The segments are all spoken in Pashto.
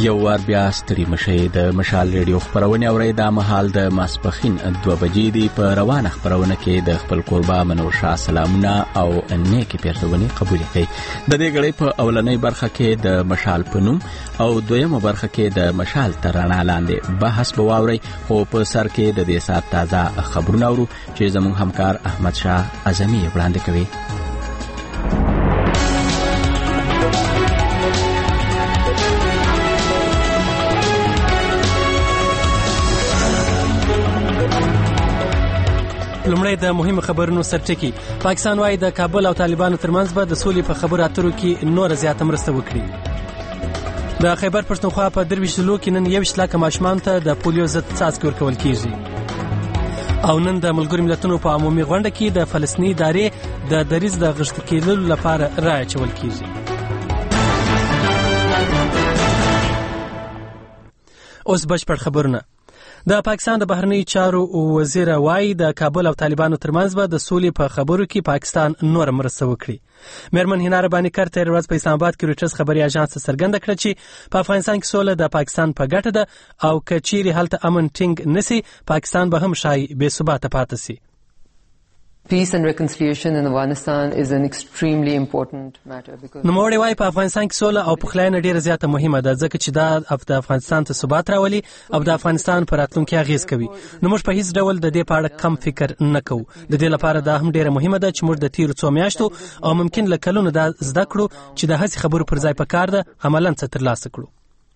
یو وار بیا ستړي مشئ د مشال ریډیو خپرونه اورئ دا مهال د ماسپښین 2 بجې دی په روانه خپرونه کې د خپل قربا منور شاه سلامونه او نیکی پیرزونی قبول کړئ. د دې غړي په اولنۍ برخه کې د مشال پنوم او دویمه برخه کې د مشال ترانه لاندې بحث بواورئ، خو په سر کې د دې سات تازه خبرونه اورو چې زموږ همکار احمد شاه اعظمي وړاندې کوي. لومړی د مهمو خبرونو سرټکی. پاکستان وايي د کابل او طالبانو ترمنځ به د سولې په خبرو اترو کې نور زیاته مرسته وکړي. د خیبر پښتونخوا په درویش ضلعو کې نن 21 لکه ماشومان ته د پولیو ضد څاڅکي ورکول کیږي. او نن د ملګرو ملتونو په عمومي غونډه کې د فلسطیني ادارې د دریځ د غښتلي کېدلو لپاره رایه اچول کیږي. اوس بشپړ خبرونه. د پاکستان د بهرنی چارو وزیر وايي د کابل او طالبانو ترمنځ به د سولې په خبرو کې پاکستان نور مرسته وکړي. مېرمن هینا رباني کر تیر ورځ په اسلام آباد کې رویټرز خبري اژانس څرګنده کړه چې په افغانستان کې سوله د پاکستان په ګټه ده او که چیرې هلته امن ټینګ نسی پاکستان به هم شای بې ثباته پاتې سي. Peace and reconciliation in Afghanistan is an extremely important matter because نوموړی وايي په افغانستان کې سوله او پخلاینه ډیره زیاته مهمه ده ځکه چې دا د افغانستان ته ثبات راولي او د افغانستان پر راتلونکي اغیز کوي. نو موږ په هیڅ ډول د دې په اړه کم فکر نه کوو. د دې لپاره دا هم ډیره مهمه ده چې موږ د تیرو 2 میاشتو او ممکن له کلونو دا زده کړو چې د هڅې خبرو پر ځای پکار ده عملاً څه ترلاسه کړو.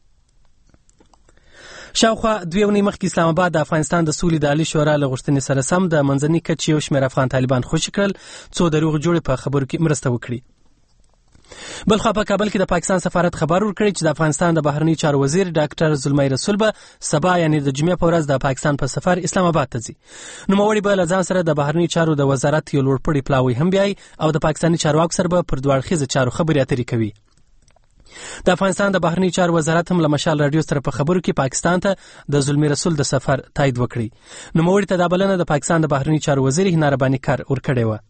شاوخوا 2 ونې مخکې اسلام آباد د افغانستان د سولې د عالی شورا له غوښتنې سره سم د منځني کچې یو شمېر افغان طالبان خوشي کړل څو د روغ جوړې په خبرو کې مرسته وکړي. بلخوا په کابل کې د پاکستان سفارت خبر ورکړی چې د افغانستان د بهرنی چارو وزیر ډاکټر زلمی رسول به سبا یعنی د جمعې په ورځ د پاکستان په سفر اسلام آباد ته ځي. نوموړي به له ځان سره د بهرنی چارو د وزارت یو لوړپوړی پلاوی هم بیاي او د پاکستاني چارواکو سره به پر دوه اړخیزه چارو خبرې اترې کوي. د افغانستان د بهرنی چارو وزارت هم له مشال رادیو سره په خبرو کې پاکستان ته د زلمی رسول د سفر تایید وکړي. نوموړي ته دا بلنه د پاکستان د بهرنی چارو وزیر هینا رباني کر ورکړې و.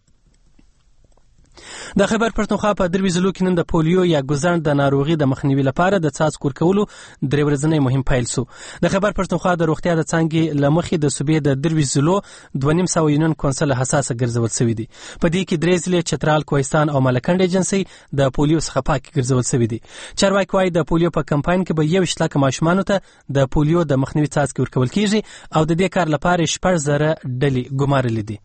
د خیبر پښتونخوا په درویش ضلعو کې نن د پولیو یا ګوزڼ د ناروغي د مخنیوي لپاره د څاڅکو ورکولو 3 ورځنی مهم پیل شو. د خیبر پښتونخوا د روغتیا د څانګې له مخې د صوبې د درویش ضلعو 2.5 یونین کونسل حساسه ګرځول شوی دی. په دې کې 3 ضلع چترال، کوهستان او ملکنډ ایجنسي د پولیو څخه پاکي ګرځول شوی دی. چارواکي وايي د پولیو په کمپاین کې به 21 لکه ماشومان ته د پولیو د مخنیوي څاڅکي ورکول کیږي او د دې کار لپاره 14,000 ډلې ګمارلې دي.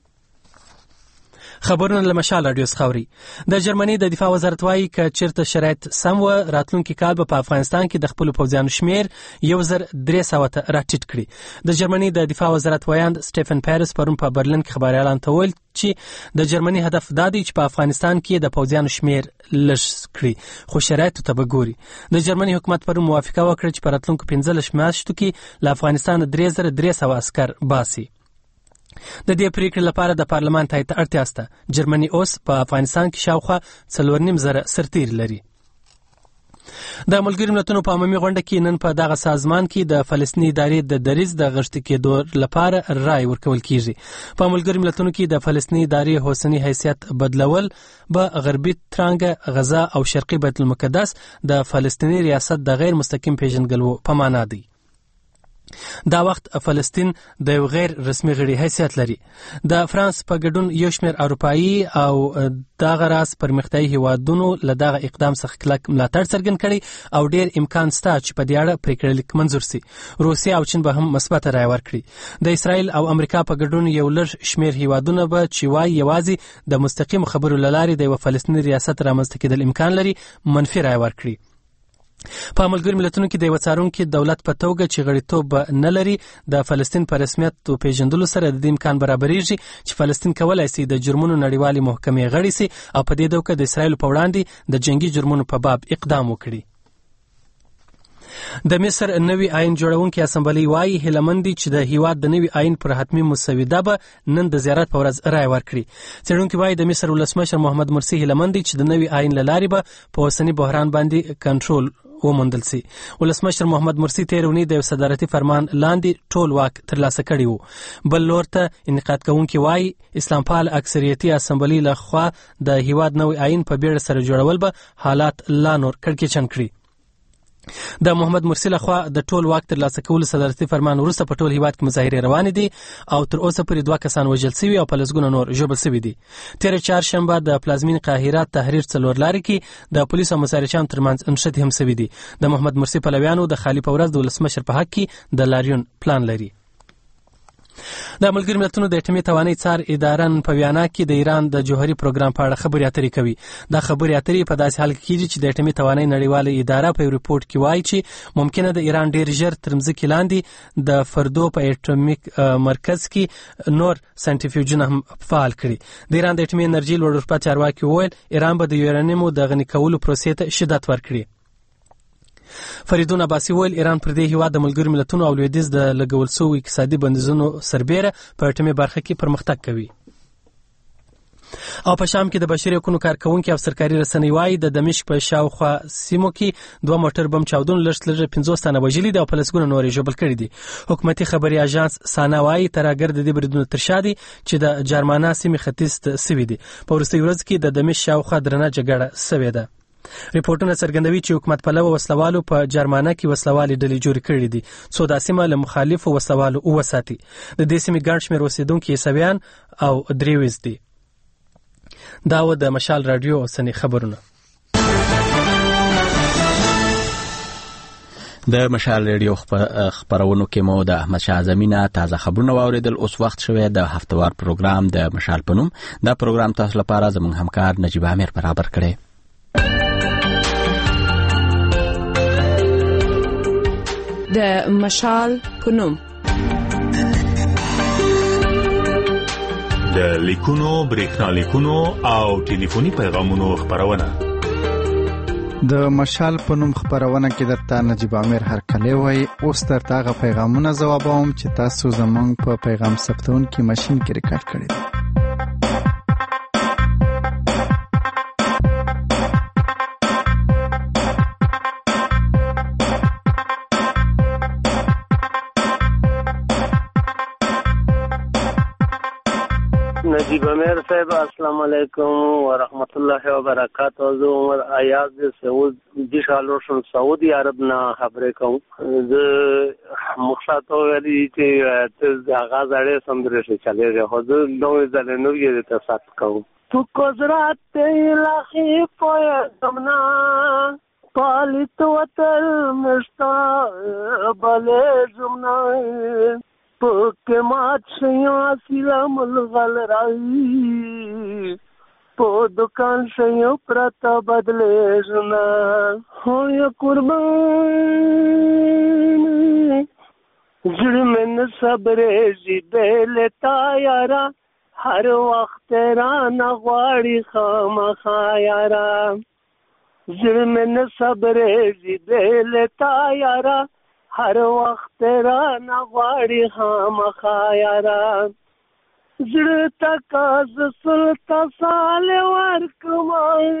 خبرونه له مشال رادیو څخه اوري. د جرمني د دفاع وزارت وايي که چیرته شرایط سم و راتلونکي کال به په افغانستان کې د خپل پوځیانو شمیر 1,300 ته راټیټ کړي. د جرمني د دفاع وزارت وایاند سټیفن پیرس پرون په برلین کې خبريالان ته وویل چې د جرمني هدف دا دی چې په افغانستان کې د پوځیانو شمیر لږ کړي خو شرایط ته به ګوري. د جرمني حکومت پرون موافقه وکړه چې په راتلونکو 15 میاشتو کې له افغانستان 3,300 عسكر باسي. د دې پریکړې لپاره د پارلمان تایید ته اړتیا شته. جرمني اوس په افغانستان کې شاوخوا 4.5 سرتیر لري. د ملګرو ملتونو په عمومي غونډه کې نن په دغه سازمان کې د فلسطیني ادارې د دریځ د غښتلي کېدو لپاره رایه ورکول کیږي. په ملګرو ملتونو کې د فلسطیني ادارې اوسنی حیثیت بدلول به غربي ترانګه، غزا او شرقي بیت المقدس د فلسطیني ریاست د غیر مستقیم پیژنګلو په معنا دی. دا وخت فلسطین د یو غیر رسمي غړي حیثیت لري. د فرانس په ګډون یو شمېر اروپایي او دغه راس پرمختیایي هیوادونو له دغه اقدام څخه کلک ملاتړ څرګند کړي او ډیر امکان شته چې په دې اړه پریکړه لیک منظور شي. روسیه او چین به هم مثبت رایه ورکړي. د اسرائیل او امریکا په ګډون یو لږ شمېر هیوادونه به چې وايي یوازې د مستقیم خبرو لارې د یو فلسطیني ریاست رامنځته کېدل امکان لري منفي رایه ورکړي. په ملګرو ملتونو کې د یو څارونکي دولت په توګه چې غړیتوب نه لري د فلسطین په رسمیت پیژندلو سره د امکان برابرېږي چې فلسطین کولای شي د جرمونو نړیوالې محکمې غړی شي او په دې دوکه د اسرائیل په وړاندې د جنگي جرمونو په باب اقدام وکړي. د مصر نوی آئین جوړونکي اسمبلی وايي هیلمندي چې د هیواد د نوی آئین پر حتمی مسوده به نن د زیارت په ورځ رائے ورکړي. څېړونکي وايي د مصر ولسمشر محمد مرسي هیلمندي چې د نوی آئین له لارې به په اوسني بحران باندې کنټرول وموندل سي. ولسمشر محمد مرسي تیرونی د صدارتي فرمان لاندې ټول واک ترلاسه کړی وو. بل لور ته انعقاد کوونکي وايي اسلام پال اکثریتي اسمبلی له خوا د هیواد نوی آئین په بیړه سره جوړول به حالات لا نور کړکېچن کړي. د محمد مرسي لخوا د ټول واک ترلاسه کولو صدارتي فرمان وروسته په ټول هیواد کې مظاهرې روانې دي او تر اوسه پورې 2 کسان وژل شوي او په لسګونه نور ژوبل شوي دي. تېره چهارشنبه د پلازمین قاهره تحریر څلور لارې کې د پولیسو او مسارچیانو ترمنځ نښتې هم شوي دي. د محمد مرسي پلویانو د خالي په ورځ د ولسمشر په حق کې د لاریون پلان لري. د ملګرو ملتونو د اټومي توانایي څار اداره په ویانا کې د ایران د جوهري پروګرام په اړه خبرې اترې کوي. دا خبرې اترې په داسې حال کې کېږي چې د اټومي توانایي نړیواله اداره په ریپورت کې وایي چې ممکنه د ایران ډیر ژر تر مځکې لاندې د فردو په اټومیک مرکز کې نور سنټریفیوژونه هم فعال کړي. د ایران د اټومي انرژي لوړ رتبه چارواکي وویل ایران به د یورانیمو د غني کولو پروسې ته شدت ورکړي. فریدون عباسی ویل ایران پر دې هیواد د ملګرو ملتونو او لویدیځ د لګول شویو اقتصادي بندیزونو سربیره په اټومي برخه کې پرمختګ کوي. او په شام کې د بشري حقوقو کارکونکو او سرکاري رسنۍ وايي د دمشق په شاوخوا سیمو کې 2 موټر بم چاودون لږ 50 تنه وژلي دي او په لسګونه نور ژوبل کړي دي. حکومتي خبري اژانس سانا وايي ترهګر د دې بریدونو تر شا دي چې د جرمانه سیمې ختیځ ته سوي دي. په وروستي ورځ کې د دمشق شاوخوا درنه جګړه سوې ده. ریپورتونه څرګندوي چې حکومت پلوه وسلوالو په جرمانه کې وسلوالې ډلې جوړې کړې دي څو دا سیمه له مخالفو وسلوالو وساتي. د دې سیمې ګڼ شمېر اوسېدونکي عیسویان او دریویز دي. دا و د مشال رادیو اوسني خبرونه. د مشال رادیو خبرونو کې مو د احمد شاه زمینه تازه خبرونه واوریدل. اوس وخت شوی د هفتوار پروګرام د مشال پنوم. دا پروګرام تاسو لپاره زموږ همکار نجیب عامر برابر کړی. د مشال پنوم د لیکونو برېښنالیکونو او ټلیفوني پیغامونو خبرونه. د مشال پنوم خبرونه کې درته نجیب عامر هرکلی وای. اوس درته هغه پیغامونه ځوابوم چې تاسو زموږ په پیغام ثبتونکي ماشین کې ریکارډ کړی دي. نجیب عامر صاحب السلام علیکم ورحمت الله وبرکاتہ. زه عمر ایاز سعود دیشالوشن سعودي عرب نه خبرې کوم. زه مقصد ویلي چې ته آغاز اړې سمدرې چلېږي خو زه نوې ځلې نوې ته سات کوم. تو قدرت الهی پوهېدمنا پالیت وتل مشتا بلېږم نه پوکے مات شیاں سلام الغل رائی پو دکان شیاں پرتا بدلے جنا ہو یا قربان جڑ من صبر جی بیلتا یارا ہر وقت رانا غواڑی خام خایارا جڑ من صبر جی بیلتا یارا هر وخت را نغواړي خامخا یارا زړه تکاز سلطا سال ورکما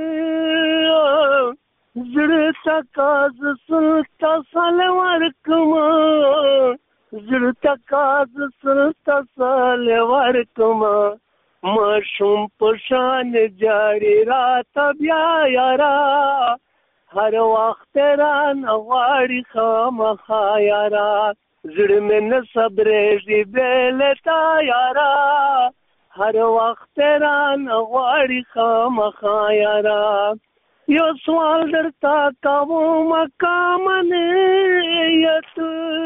زړه تکاز سلطا سال ورکما زړه تکاز سلطا سال ورکما مشوم پشان جاری رات بیا یارا هر وخت را نغواړي خامخا یارا زړه مې نه صبرېږي بېلتا یارا هر وخت را نغواړي خامخا یارا یو سوال درته کوم کامنیت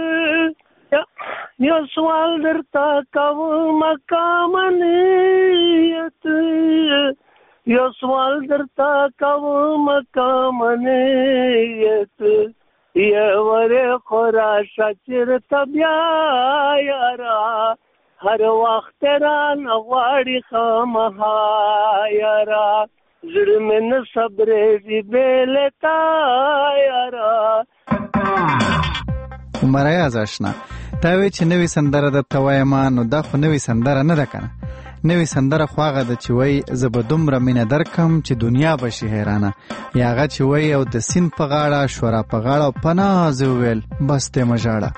یو سوال درته کوم کامنیت یو سوال درتا کوم کامنیت یو ور خوراشا چرتا بیا یارا هر وخت را نغواړي خامخا یارا زړه مې نه صبرېږي بېلتا یارا. عمر ایاز آشنا تا وی چې نوې سندره درته وایم نو دا خو نوې سندره نه ده کنه. نوې سندره خو هغه ده چې وای زه به دومره مینه درکم چې دنیا به شي حیرانه. یا هغه چې وای او د سیند په غاړه شورا په غاړه په ناز وویل بس ته مه ژاړه.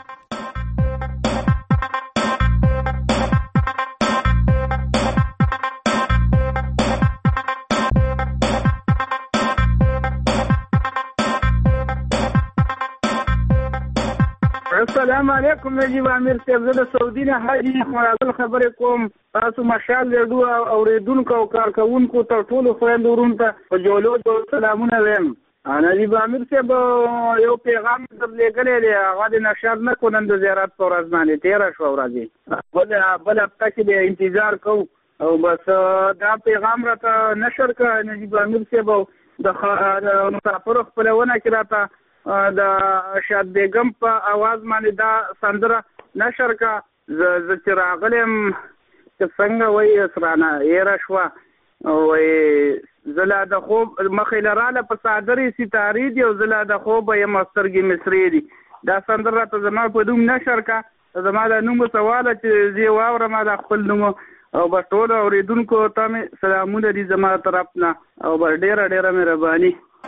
السلام علیکم نجیب امیر صاحب. زه د سعودي نه حاجي احمد خبرې کوم. تاسو مشال ریډیو اوریدونکو او کارکوونکو ته ټولو خویندو ورونو ته په جولو سلامونه وایم. نجیب امیر صاحب یو پیغام درلېږلی دی، هغه د نشر نه کړو، نن د زیارت په ورځ باندې تېره شوه ورځې، بل هفته کې به انتظار کوو او بس دا پیغام راته نشر کړه نجیب امیر صاحب. د مسافرو خپلونه کې راته د شاد بیګم په اواز باندې دا سندره نشر کړه. زه چې راغلی یم چې څنګه وایي سرانه ایره شوه، وایي زه لا د خوب مخې لراله په صادرې ستارې دي او زه لا د خوبه یم سترګې مصرې دي. دا سندره راته زما په نوم نشر کړه. زما د نوم سواله چې زه واورم د خپل نوم او بس ټولو اورېدونکو ته مې سلامونه دي زما طرف نه او بس ډېره ډېره مهرباني.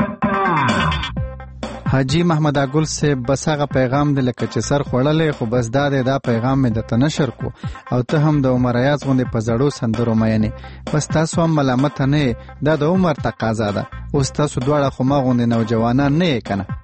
حاجي محمد اګل صاحب بس هغه پیغام دی لکه چې سر خوړلی، خو بس دا دی دا پیغام مې درته نشر کو او ته هم د عمر ایاز غوندې په زړو سندرو مینې. بس تاسو هم ملامته نه یې، دا د عمر تقاضا ده. اوس تاسو دواړه خو ما غوندې نوجوانان نه یې که نه.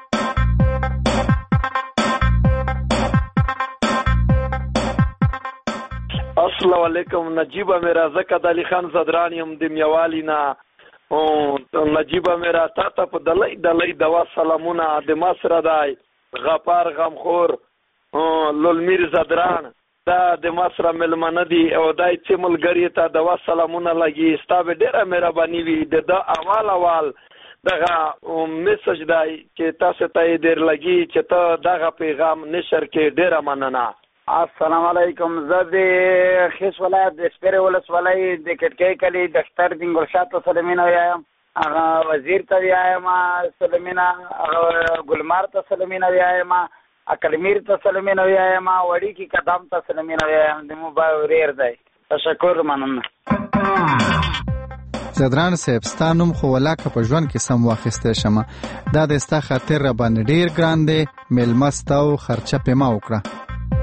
السلام علیکم. نجیب امیر زکت علی خان زدران یم د میوالي نه. نجیب امیر تا ته په دلی دلی دوا سلامونه د مصر دای غفار غمخور لولمیر زدران دا د مصر ملمنه دي او دای چې ملګری ته دوا سلامونه لګي. ستا به ډېره مهرباني وي. د اول دغه میسج دی چې تاسو ته یې ډېر لګي چې ته دغه پیغام نشر کې. ډېره مننه. السلام علیکم. زه د خیس ولایت د سپیرې ولسوالۍ د کټکۍ کلي د اختر دین ګلشاد ته سلمینه ویایم، هغه وزیر ته ویایم سلمینه، هغه ګلمار ته سلمینه ویایم، اکلمیر ته سلمینه ویایم، وړي کې قدم ته سلمینه ویایم. د موبایل وریر دی. تشکر، مننه. زدران صاحب ستا نوم خو ولاکه په ژوند کې سم واخیستی شمه. دا د ستا خاطر را باندې ډېر ګران دی. میلمه ستا او خرچه پې ما وکړه.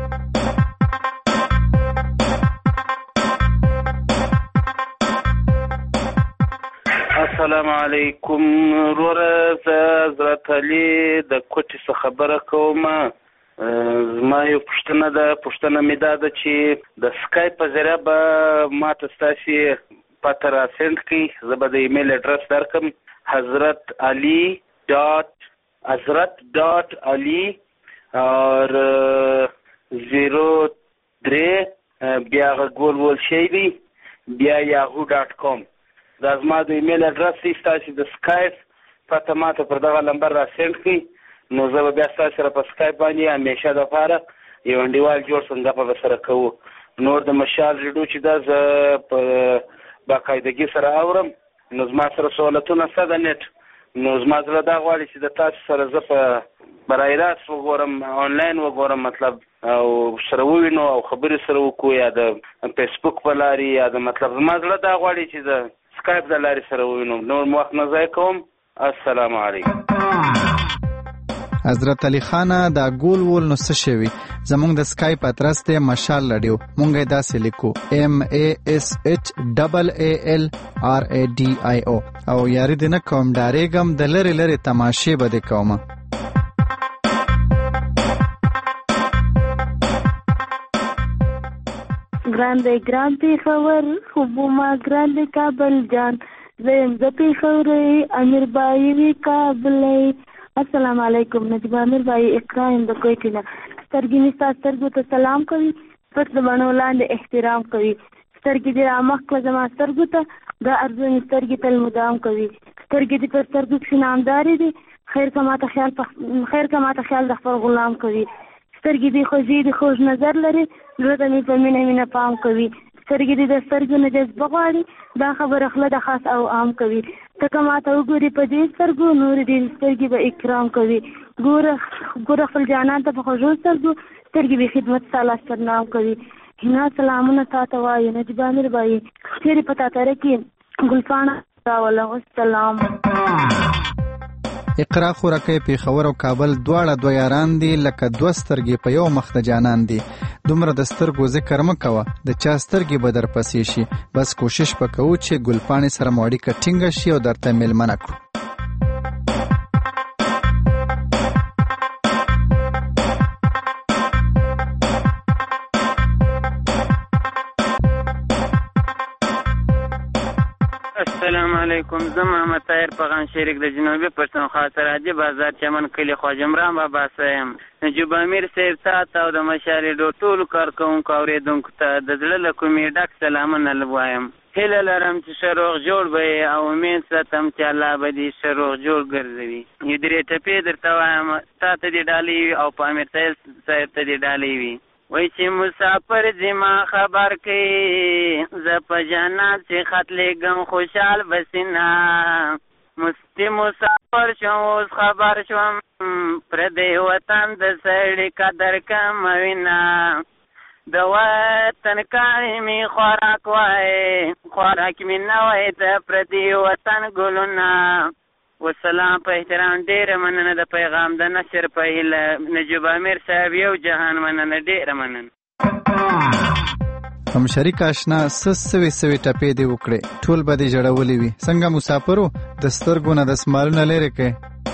السلام علیکم. وروره زه حضرت علي د کوټې څخه خبره کوم. زما یو پوښتنه ده. پوښتنه مې دا ده چې د سکایپ په ذریعه به ماته ستاسې پته را سینډ کړي. زه به د ایمیل اډرس درکړم. hazrat.ali اور 03 بیا غول ول شي دی بیا yahoo.com. دا زما د ایمیل اډرس دی. ستاسې د سکایپ پته ماته پر دغه نمبر را سینډ کړي، نو زه به بیا ستاسې سره په سکایپ باندې همیشه دپاره یو انډیوال جوړ سم دغه به سره کوو. نور د مشال ریډیو چې دا زه په باقاعدګي سره اورم، نو زما سره سهولتونه شته د نیټ، نو زما زړه دا غواړي چې د تاسو سره زه په برای راست وګورم، آنلاین وګورم مطلب، او سره ووینو او خبرې سره وکړو، یا د فیسبوک په لارې، یا د مطلب زما زړه دا غواړي چې د سکایپ د لارې سره ووینم. نور مو وخت نه ضایع کوم. السلام علیکم. حضرت علي خانه دا ګول وول نو څه شوي؟ زمونږ د سکایپ ادرس دی مشال رادیو. مونږ یې داسې لیکو MASHALLRADIO. او یاري دې نه کوم، ډارېږم د لرې لرې تماشې به دې کومه. ګران پیښور خوبو ما ګران کابل جان زم ز پیښورې امیر بای وی کابلې. السلام علیکم. نجیب امیر بای اکرام د کوټې نه. سترګې می سترګو ته سلام کوي، پس د بڼو لاندې احترام کوي. سترګې دې رامخ کړه زما سترګو ته، دا ارزو می سترګې تل مدام کوي. سترګې دې پر سترګو کښې نامدارې دي، خیر که ماته خیال د خپل غلام کوي. سترګې دې خوږې دي، خوږ نظر لري، زړه ته مې په مینه پام کوي. سترګې دې د سترګو نه جذبه غواړي، دا خبره خوله د خاص او عام کوي. ته که ماته وګورې په دې سترګو، نورې دې سترګې به اکرام کوي. ګوره خپل جانان ته په خوږو سترګو، سترګې به خدمت ستا لاس تر نام کوي. هنا سلامونه تا ته وایو نجیب امیر بایي، چیرې په تاتره کې ګلپاڼه راوله. والسلام. اقرا خورکۍ پیښور او کابل دواړه دوه یاران دي، لکه دوه سترګې په یو مخ د جانان دي. دومره د سترګو ذکر مه کوه، د چا سترګې به در پسې شي. بس کوشش به کوو چې ګلپاڼې سره مو اړیکه ټینګه شي او درته میلمنه کړو. السلام علیکم. زه محمد طاهر پیغام شریک د جنوبي پښتونخوا سرحدي بازار چمن کلي خواجمران بابا صاحب. نجیب امیر صاحب ته او د مشالې د ټولو کارکوونکو اورېدونکو ته د زړه له کومې ډک سلامونه وایم. هیله لرم چې ښه روغ جوړ به یې او امید ساتم چې الله به دې ښه روغ جوړ ګرځوي. یو درې ټپې درته وایم، تا ته دې ډالۍ وي او په امیر صاحب ته دې ډالۍ وي. وای چې مسافر زما خبر کوي، زه په جنت چې خط لېږم خوشحال بسینا. مستی مسافر شوم اوس خبر شوم، پردی وطن د سړي قدر کموینه. د وطن کاری می خوراک وای، خوراک می نه وای د پردی وطن ګلونه. والسلام په احترام ډېره مننه د پیغام د نشر په هیله. نجیب امیر صاحب یو جهان مننه، ډېره مننه. هم شریک آشنا سوي ټپې دې وکړې، ټول به دې جړولې وي. څنګه مسافرو د سترګو نه د سمالونه لرې کړې.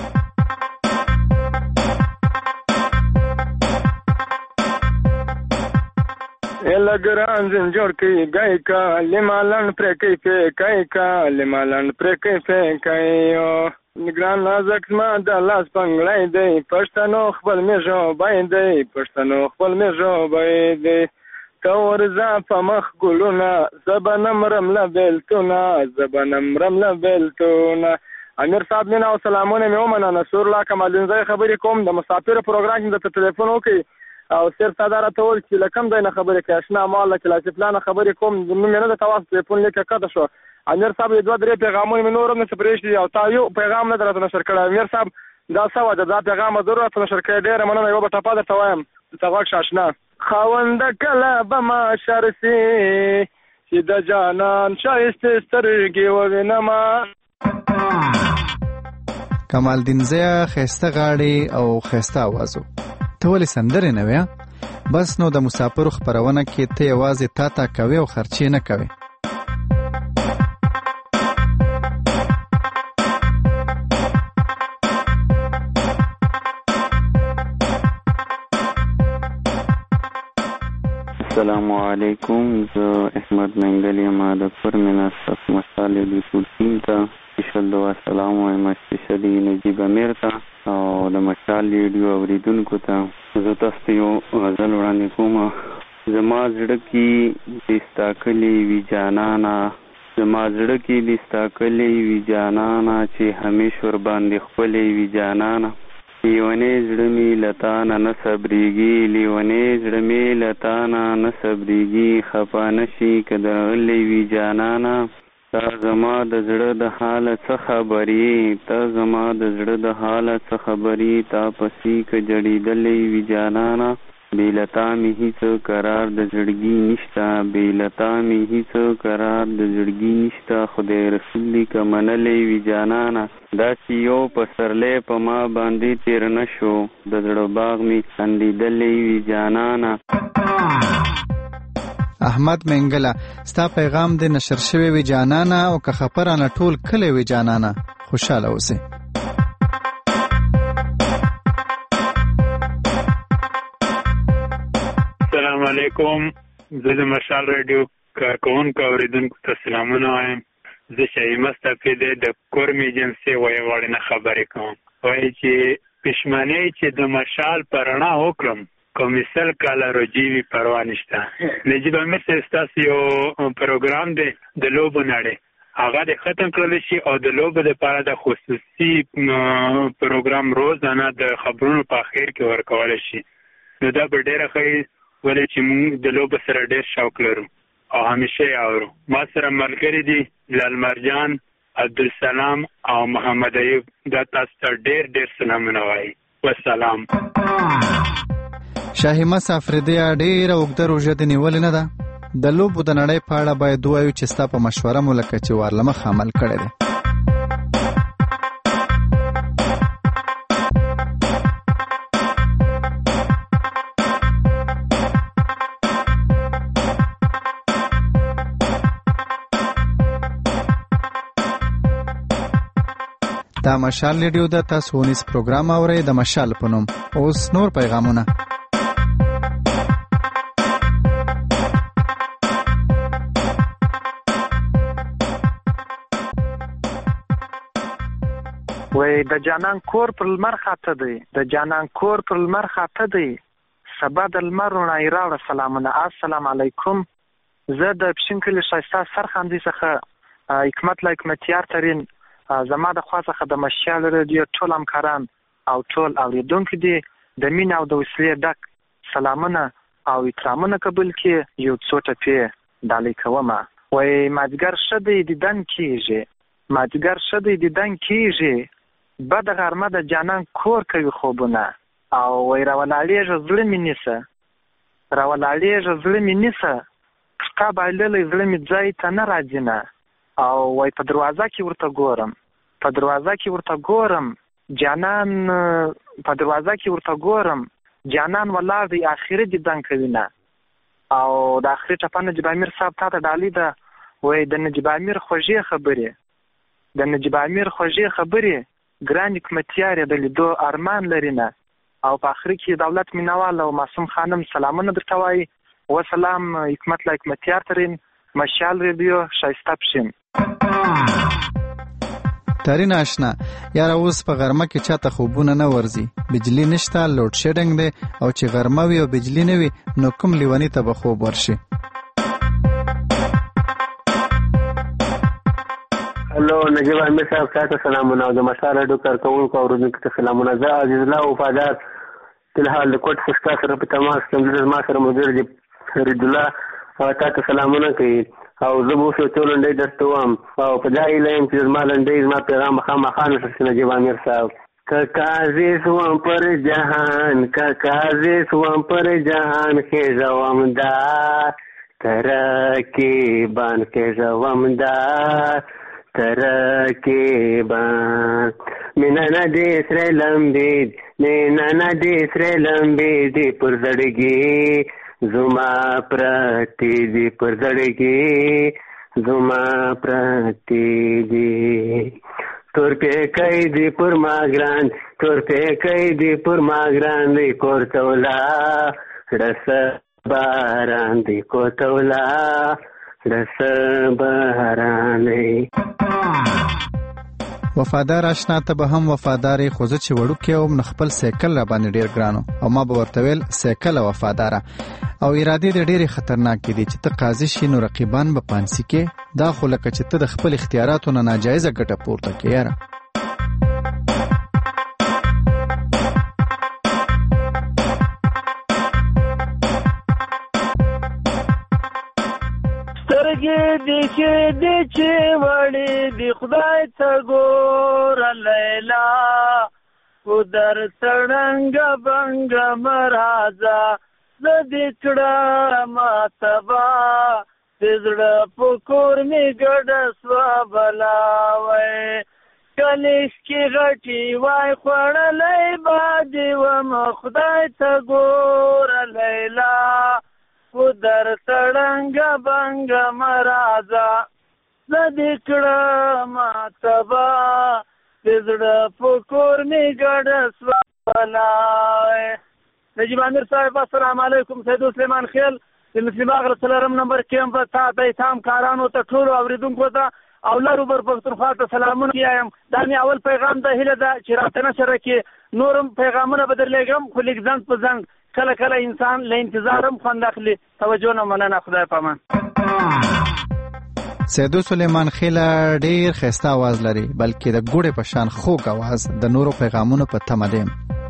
لګران زنجور کوي گای کا لمالن پر کیفه کای کا لمالن پر کیفه کایو. نگران نازک ما د لاس پنګړای دی، پښتنو خپل میژو باندې پښتنو خپل میژو باندې. کور ز په مخ ګلونه زبنم رمله بیلتونه زبنم رمله بیلتونه. امیر صاحب مینا او سلامونه مې ومنه. نصر الله کمالدین زای خبرې کوم د مسافر پروګرام د ټلیفون وکي او سر صدر ته ول چې لکم دینه خبرې کوي آشنا مال کلاس پلان خبرې کوم نو مې نه د تواصل ټلیفون لیکه کده شو. امیر صاحب دوه درې پیغامونه مې نور نه سپریش دي او تا یو پیغام نه درته نشر کړی. امیر صاحب دا سوا د پیغام ضرورت نشر کړی، ډېر مننه. یو په ټاپا درته وایم تواک آشنا. خوند کله بما شرسي چې د جانان شایسته سترګې ووینما. کمالدین زیا خسته غاړي او خسته आवाजو ته ولې سندرې نه ویا؟ بس نو د مسافرو خبرونه کې ته یوازې تا کوي او خرچې نه کوي. السلام علیکم. زه احمد منګل یم د فرمنا صف مصالح د ټول ته سپیشل دوا سلام وایم سپیشلی نجیب امیر ته او د مشال ریډیو اوریدونکو ته. زه تاسو ته یو غزل وړاندې کوم. زما زړه کې د ستاکلې وي جانانا، زما زړه کې د ستاکلې وي جانانا چې همیش ور باندې خپلې وي جانانا. لیونې زړه مې لتا نه صبرېږي، لیونې زړه مې لتا نه صبرېږي. خفه نشي که درغلې وي جانانا. تا زما د زړه د حاله څه خبرې، تا زما د زړه د حاله څه خبرې. تا پسې که جړېدلې وي جانانا. بې لتا مې هېڅ قرار د زړګي نشته، بې لتا مې هېڅ قرار د زړګي نشته. خدای رسول دې که منلې وي جانانا. داسې یو پسرلی په ما باندې تېر نه شو، د زړه باغ مې خندېدلې وي جانانا. احمد منګله ستا پیغام دې نشر شوی وي جانانا او که خبرانه ټول کلی وي جانانا. خوشاله اوسئ. السلام علیکم. زه د مشال ریډیو کارکوونکو اوریدونکو ته سلامونه وایم. زه شهید مصطفی د کورم ایجنسي وایي نه خبرې کوم. وایي چې پښمنۍ چې د مشال پر رڼا وکړم کومسل کاله روجیوي پروا نشته. نجیب امیر صاحب ستاسو یو پروګرام دی د لوبو نړۍ، هغه د ختم کړل شي او د لوبو لپاره د خصوصي پروګرام روزانه د خبرونو په اخر کې ورکول شي. نو دا به ډېره ښه ولې چې موږ د لوبو سره ډېر شوق لرو او همیشه یې اورو. ما سره ملګري دي لال مرجان، عبدالسلام او محمد ایوب. دا تاسو ته ډېر ډېر سلامونه وایي. والسلام. شاهي مسافردیا ډېره اوږده روژه دې نیولې نه ده. د لوبو د نړۍ په اړه باید ووایو چې ستا په مشوره مو لکه چې وارلمخ عمل کړی دی. دا مشال ریډیو د تاسو ونیس پروګرام اورئ د مشال په نوم. اوس نور پیغامونه. وای د جانان کور پر لمر خاته دی، د جانان کور پر لمر خاته دی، سبا د لمر رڼا راوړه سلامونه. السلام علیکم. زه د پښین کلي ښایسته سرخندي څخه حکمت له حکمتیار ترین زما د خوا څخه د مشال رادیو ټول همکاران او ټول اوریدونکو دي د مینې او د وسیلې ډک سلامونه او اکرامونه قبول کړي. یو څو ټپې ډالۍ کومه. وای مازدیګر ښه دی دیدن کېږي، مازدیګر ښه دی دیدن کېږي، بد غرمه د جانان کور کوي خوبونه. او وای راولاړېږه زړه مې نیسه، راولاړېږه زړه مې نیسه، شپه بایللی زړه مې ځای ته نه راځي نه. او وای په دروازه کې ورته ګورم، په دروازه کې ورته ګورم جانان، په دروازه کې ورته ګورم جانان ولاړ دی آخري دیدن کوي نه. او د آخري ټپه نجیب امیر صاحب تا ته ډالۍ ده. وای د نجیب امیر خوږې خبرې، د نجیب امیر خوږې خبرې ګران حکمتیار د لیدو ارمان لري نه. او په آخري کې دولت مینوال او معصوم خانم سلامونه درته وایي. وسلام حکمت له حکمتیار ترین مشال رادیو ښایسته پښین. تارین آشنا یاره اوس په غرمه کې چاته خوبونه نه ورځي، بجلی نشته، لوډ شیډنګ دی، او چې غرمه وي او بجلی نه وي نو کوم لیونی ته به خوب ورشي. هلو نجیب امیر صاحب تاسو سلامونه او د مشال رادیو کارکوونکو او اوریدونکو ته سلامونه. زه عزیز الله وفادار فلحال د کوټ څخه سره په تماس کې ما سره مدیر دی فرید الله او تاسو سلامونه کوي. او زه به اوس یو څو لنډۍ درته وایم او په دا هیله یم چې زما لنډۍ زما پیغام خامخا نشي نجیب امیر صاحب. که قاضي سوم پر جهان، که قاضي سوم پر جهان، خیژوم دا ترکیبان، خیژوم دا ترکیبان. مینا ندی سره لمبید، مینا ندی سره لمبید پر زړګي زما پرتی دی، پر زړګي زما پرتی دی. تور پیکای دی پر ما ګران، تور پیکای دی پر ما ګران دی، کورتولا رس باران دی، کورتولا رس باران دی. وفادار آشنا ته به هم وفادارې، خو زه چې وړوکی وم نو خپل سایکل را باندې ډېر ګرانو او ما به ورته ویل سایکله وفاداره. او ارادې دې ډېرې خطرناکې دي چې ته قاضي شي نو رقیبان به پانسي کې، دا خو لکه چې ته د خپل اختیاراتو نه ناجایزه ګټه پورته کې. یاره دی چې دی چې وړې دی خدای ته ګوره لیلا، خو در تړنګه بنګه مرازه زه دې کړه ماتبا، د زړه په کور مې ګډه سوه بلاوی، کلیش کې غټي وای خوړلی بادي وم خدای ته ګوره لیلا، خو در تړنګه بنګه مرازه زه دې کړه ماتبا، د زړه په کور مې ګډه سوه بلاوی. نجیب امیر صاحب السلام علیکم. سیدو سلیمان خیل د مسلم باغ څلورم نمبر کې هم تا ته تام کارانو ته ټولو اوریدونکو ته او لرو بر پښتونخوا ته سلامونه وایم. دا مې اول پیغام د هیله ده چې راته نشره کې نورم پیغامونه به درلېږم، خو لږ زنګ په زنګ کله کله انسان له انتظارم خوند اخلي. توجه نه مننه، خدای پامان. سیدو سلیمان خیل ډیر ښایسته आवाज لري، بلکې د ګوړې په شان خوږ आवाज. د نورو پیغامونو په تمه دیم.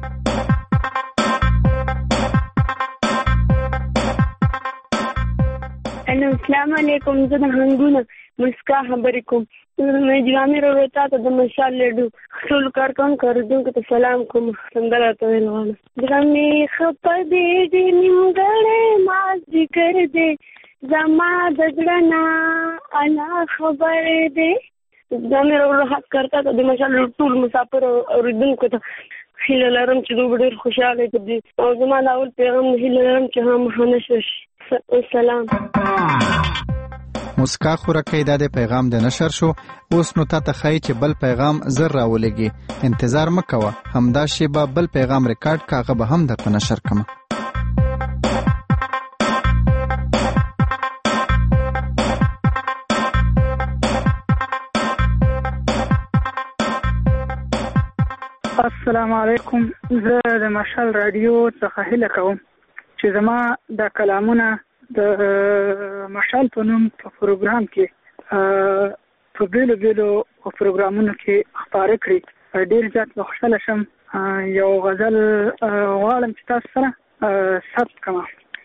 السلام علیکم. زه د هنګونه مسکا خبرې کوم. نجیب امیر ورته ته د مشال لډو ټول کارکونکو اوریدونکو ته سلام کوم. سندره ته ویل غواړم. درمې خپه دې نیمګړی مازدیګر دې زما د زړه نه انا خبرې دې. د امیر ورته کارته ته د مشال ټول مسافر اوریدونکو ته هیله لرم چې دوی ډېر خوشاله دي او زما د اول پیغام هیله لرم چې هم نشر شي. السلام. مسکا خورکې دا د پیغام د نشر شو. اوس نو تا ته ښایي چې بل پیغام زر راولېږي. انتظار مه کوه، همدا شیبه بل پیغام ریکارډ که هغه به هم درته نشر کړم. السلام علیکم. زه د مشال رادیو څخه هیله کوم چې زما د کلامونه د مشال په نوم په پروګرام کې په بیلو بیلو پروګرامونو کې خپاره کړي. ډېر زیات خوشاله شم. یو غزل غواړم چې تاسو سره ثبت کړم.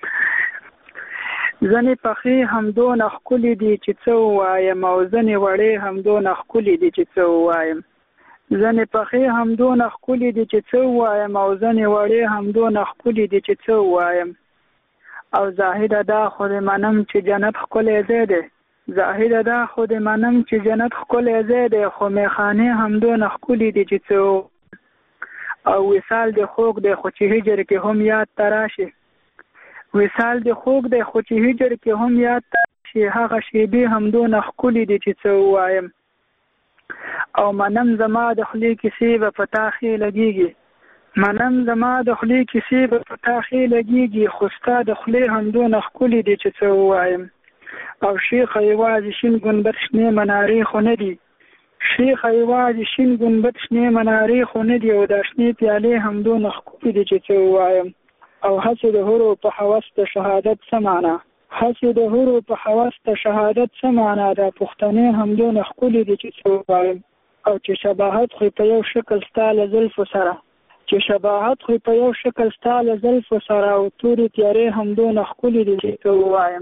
ځنې پخې همدونه ښکلي دي چې څه ووایم، او ځنې وړې همدونه ښکلي دي چې څه ووایم. ځنې پخې همدونه ښکلي دي چې څه ووایم، او ځنې وړې همدونه ښکلي دي چې څه ووایم. او زاهده دا خو دې منم چې جنت ښکلی ځای دی، زاهده دا خو دې منم چې جنت ښکلی ځای دی، خو میخانې همدونه ښکلي دي چې څه ووایم. او وصال دې خوږ دی خو چې هجر کې هم یاد ته راشي، وصال دې خوږ دی خو چې هجر کې هم یاد ته راشي. هغه شیبې همدونه ښکلي دي چې څه ووایم. او منم زما د خولې کیسې به په تا ښې لګېږي، منم زما د خولې کیسې به په تا ښې لګېږي، خو ستا د خولې همدونه ښکلي دي چې څه ووایم. او شیخه یوازې شین ګنبد شنې منارې خو نه دي، شیخه یوازې شین ګنبد شنې منارې خو نه دي، او دا شنې پیالې همدونه ښکلي دي چې څه ووایم. او هسې د هرو په هوس د شهادت څه معنا، هسې د هرو په هوس د شهادت څه معنا، دا پښتنې همدونه ښکلي دي چې څه ووایم. او چې شباهت خو په یو شکل ستا له زلفو سره، چې شباهت خو په یو شکل ستا له زلفو سره، او تورې تیارې همدونه ښکلي دي چې څه ووایم.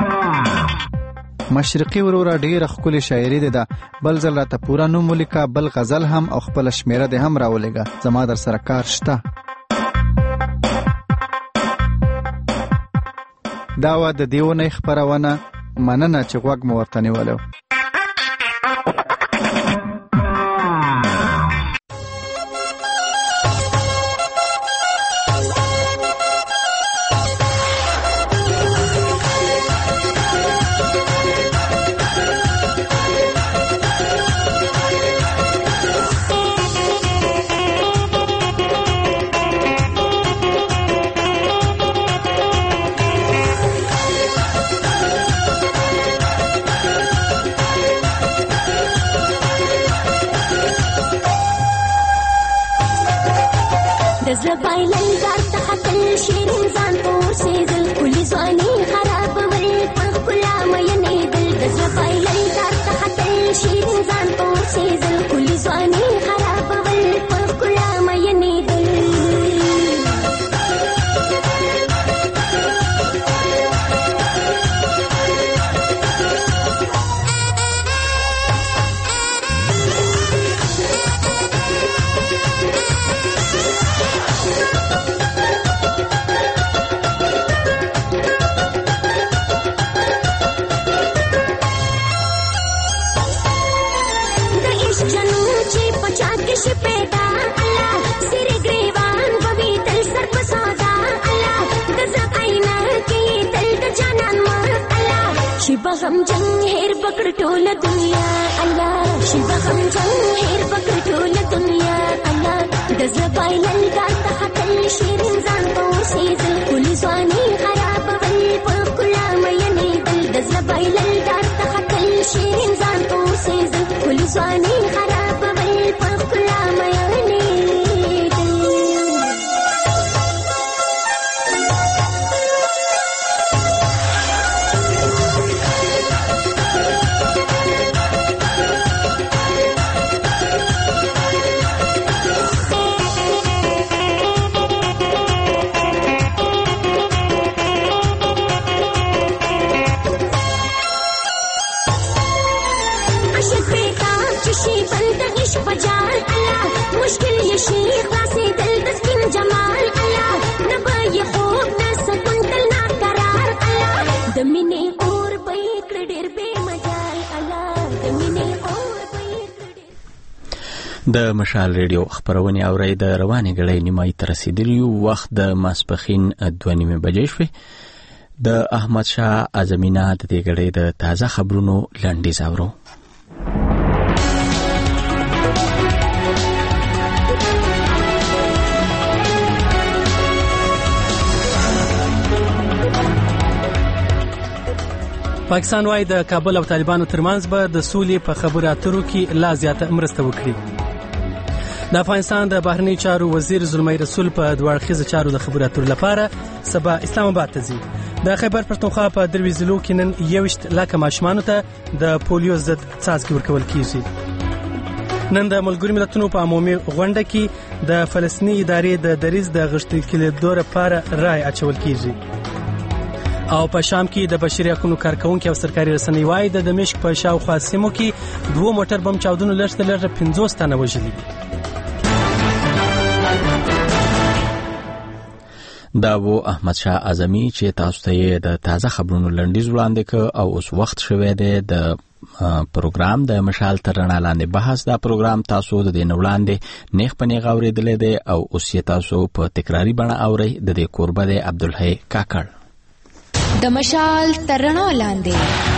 مشرقي وروره ډیره ښکلې شاعري ده. بل ځل راته پوره نوم ولیکه، بل غزل هم او خپل شمیره دې هم راولېږه، زما در سره کار شته. دا وه د دې اونۍ خپرونه. مننه چې غوږ مو ورته نیولی. غم جنگ هیر پکړ ټول دنیا الله، شیبه غم جنگ هیر پکړ ټول دنیا الله. د زبایلل ګار ته خپل شیرین ځان په سیزل کلی ځواني خراب ول په کلا مینه دل. د زبایلل ګار ته خپل شیرین ځان په سیزل کلی ځواني خراب ول په کلا مینه دل. د مشال ریډیو خبرونه اوري د رواني غړې نیمای تر رسیدلی وخت د ماسپخین 2:30 بجې شوه. د احمد شاه اعظمینا د دې غړې د تازه خبرونو لنډیز اورو. پاکستان وايي د کابل او طالبانو ترمنځ به د سولې په خبرو اترو کې لا زیاته مرسته وکړي. د افغانستان د بهرنی چارو وزیر زلمی رسول په دوه اړخیزه چارو د خبرو اترو لپاره سبا اسلام آباد ته ځي. د خیبر پښتونخوا په دروي ضلعو کې نن 21 لک ماشومانو ته د پولیو ضد څاڅکي ورکول کیږي. نن د ملګرو ملتونو په عمومي غونډه کې د فلسطیني ادارې د دریځ د غښتلي کېدو لپاره رای اچول کیږي. او په شام کې د بشري حقوقو کارکونکو او سرکاري رسنۍ وايي د دمشق په شاوخوا سیمو کې 2 موټر بم چاودنو لږ 50 تنه وژلي دي. دا و احمد شاه اعظمي چې تاسو ته د تازه خبرونو لنډیز وړاندې ک او اوس وخت شوه دی د پروګرام د مشال تر رڼا لاندې بحث. دا پروګرام تاسو د دین وړاندې نیخ پنی غوړېدل دي او اوس یې تاسو په تکراری بڼه اورئ. د دې قربه د عبدالحی کاکړ. د مشال تر رڼا لاندې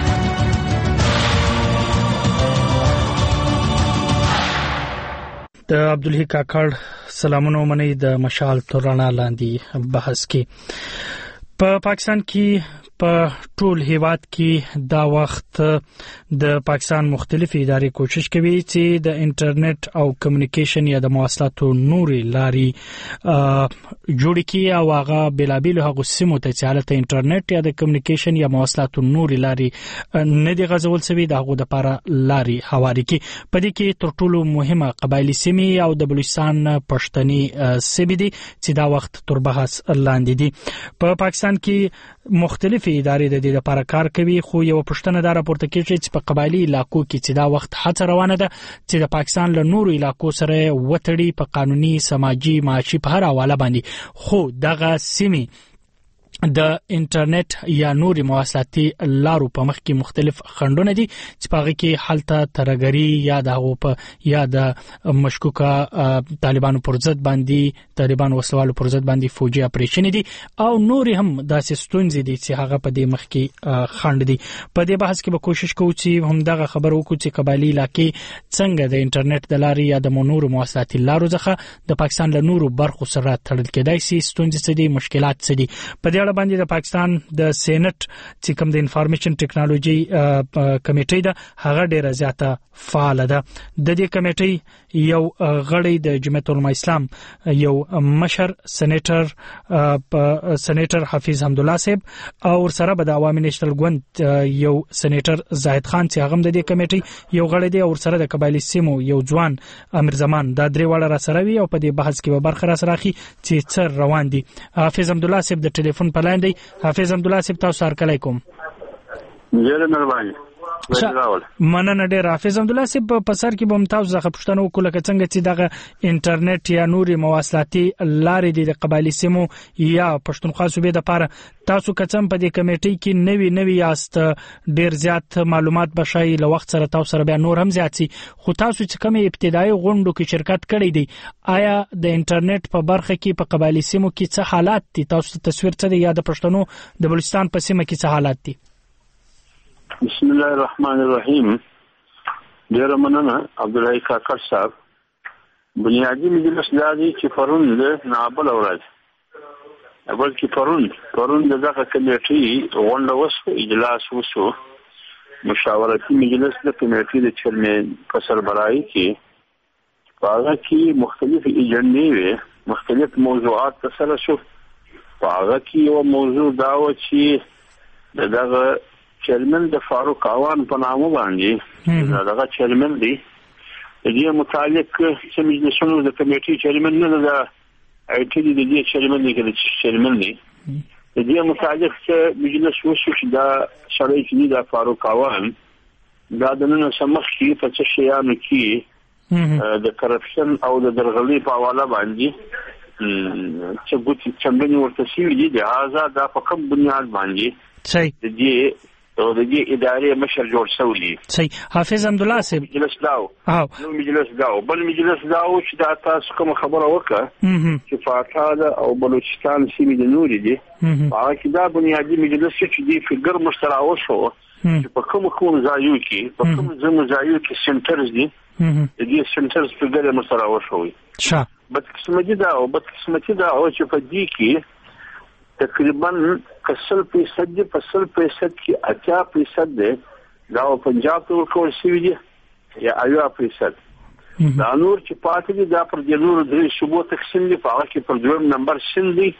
د عبدالحی کاکړ سلامونه منئ. د مشال تر رڼا لاندې بحث کې په پاکستان کې په ټول هیواد کې دا وخت د پاکستان مختلفې ادارې کوشش کوي چې د انټرنیټ او کمیونیکیشن یا د مواصلاتو نورې لارې جوړ کړي او هغه بلابل هغه سیمو ته چې حالت انټرنیټ یا د کمیونیکیشن یا مواصلاتو نورې لارې نه دی غځول شوی د هغه لپاره لارې هواري کړي. په دې کې تر ټولو مهمه قبایلی سیمې او د بلوچستان پښتني سیمې دي چې دا وخت تر بحث لاندې دي. په پاکستان کې مختلف ادارې د دې لپاره کار کوي، خو یو پښتنه دا راپورته کیږي چې په قبایلی علاقو کې چې دا وخت هڅه روانه ده چې د پاکستان له نورو علاقو سره وتړي په قانوني، سماجی، معاشي په هر حواله باندې. خو دغه سیمې د انټرنیټ یا نوري مواصلاتي لارو په مخ کې مختلف خندونه دي چې په هغه کې حالت ترګری یا د هغو په یا د مشکوکه طالبانو پر ضد باندې طالبان وسلوالو پر ضد باندې فوجي اپریشن دي او نوري هم داسې ستونزې دي چې هغه په دې مخ کې خند دي. په دې بحث کې به کوشش کوو چې هم دغه خبر وکړو چې قبایلی علاقې څنګه د انټرنیټ د لارې یا د نورو مواصلاتي لارو څخه د پاکستان له نورو برخو سره تړل کېدای شي، ستونزې څه دي، مشکلات څه دي. په دې باندې د پاکستان د سېنات چې کوم د انفارمیشن ټیکنالوژي کمیټې ده هغه ډیره زیاته فعال ده. د دې کمیټې یو غړی د جمعیت العلماء اسلام یو مشر سېنیټر حفیظ حمدالله صاحب او سره به د عوامي نېشنل ګوند یو سېنیټر زاهد خان چې هغه د دې کمیټې یو غړی دی او سره د قبایلی سیمو یو ځوان امیر زمان دا درې وړه را سره وي او په دې بحث کې به برخه را سره اخی چې څه روان دي. حفیظ حمدالله صاحب د ټلیفون په لاندې. حفیظ حمدالله صاحب تاسو سره علیکم. ډېر مهرباني. مننه ډېر. حفیظ حمدالله صاحب په سر کې به متاوز ځخه پښتنو وکړه چې څنګه چې دغه انټرنیټ یا نوري مواصلاتي لارې د قبایلی سیمو یا پښتونخوا صوبې د لپاره تاسو کڅم په دې کمیټې کې نوی یاست، ډېر زیات معلومات بشای له وخت سره تاسو سره بیا نور هم زیات سي، خو تاسو چې کوم ابتدایي غونډو کې شرکت کړی دی آیا د انټرنیټ په برخه کې په قبایلی سیمو کې څه حالات دي؟ تاسو تصویر څه دی یا د پښتنو د بلوچستان په سیمه کې څه حالات دي؟ بسم الله الرحمن الرحیم. ډیر مننه عبدالحی کاکړ صاحب. بنیادی مجلس دادی چې پرون د نابل اوراد بلکې پرون دغه کمیټې غونډه وشوه، اجلاس وشو، مشاورتي مجلس د کمیټې د چیرمن په سربراهي کې په هغه کې مختلف ایجنډې وي، مختلف موضوعات تسره شو. په هغه کې یو موضوع دا و چې دغه چیرمن د فاروق اعوان په نامه باندې دغه چیرمن دی د دې متعلق چې مجلسونو د کمیټې چیرمن نه ده اې ټي دي د دې چیرمن دی چې چیرمن دی د دې متعلق چې مجلس وشو چې دا شړې چې د فاروق اعوان دا د نن سمخ کې په څه شیانو کې د کرپشن او د درغلي په حواله باندې چې ګوتې څنګه ورته شي دي د آزاد د په کوم بنیاد باندې صحیح د دې او د دې ادارې مشر جوړ شوی. صحیح. حافظ حمدالله صاحب مجلس داو نو مجلس داو بل مجلس داو چې دا تاسو کوم خبره وکړه چې فاټاله او بلوچستان سیمې د نوري دي هغه کې دا بنیادی مجلس چې دی فګر مشتراو شو چې په کوم ځایو کې په کوم ځایو کې سنټرز دي د دې سنټرز فګر مشتراو شوی. بدقسمتي دا چې په دې کې تقریبا 80% په 80% کې 80% ده دا پنجاب ته ورکول شوی دی یا 80%. دا نور چې پاتې دي دا پر د نور درې صوبو تقسیم دي په هغه کې پر دویم نمبر سند دي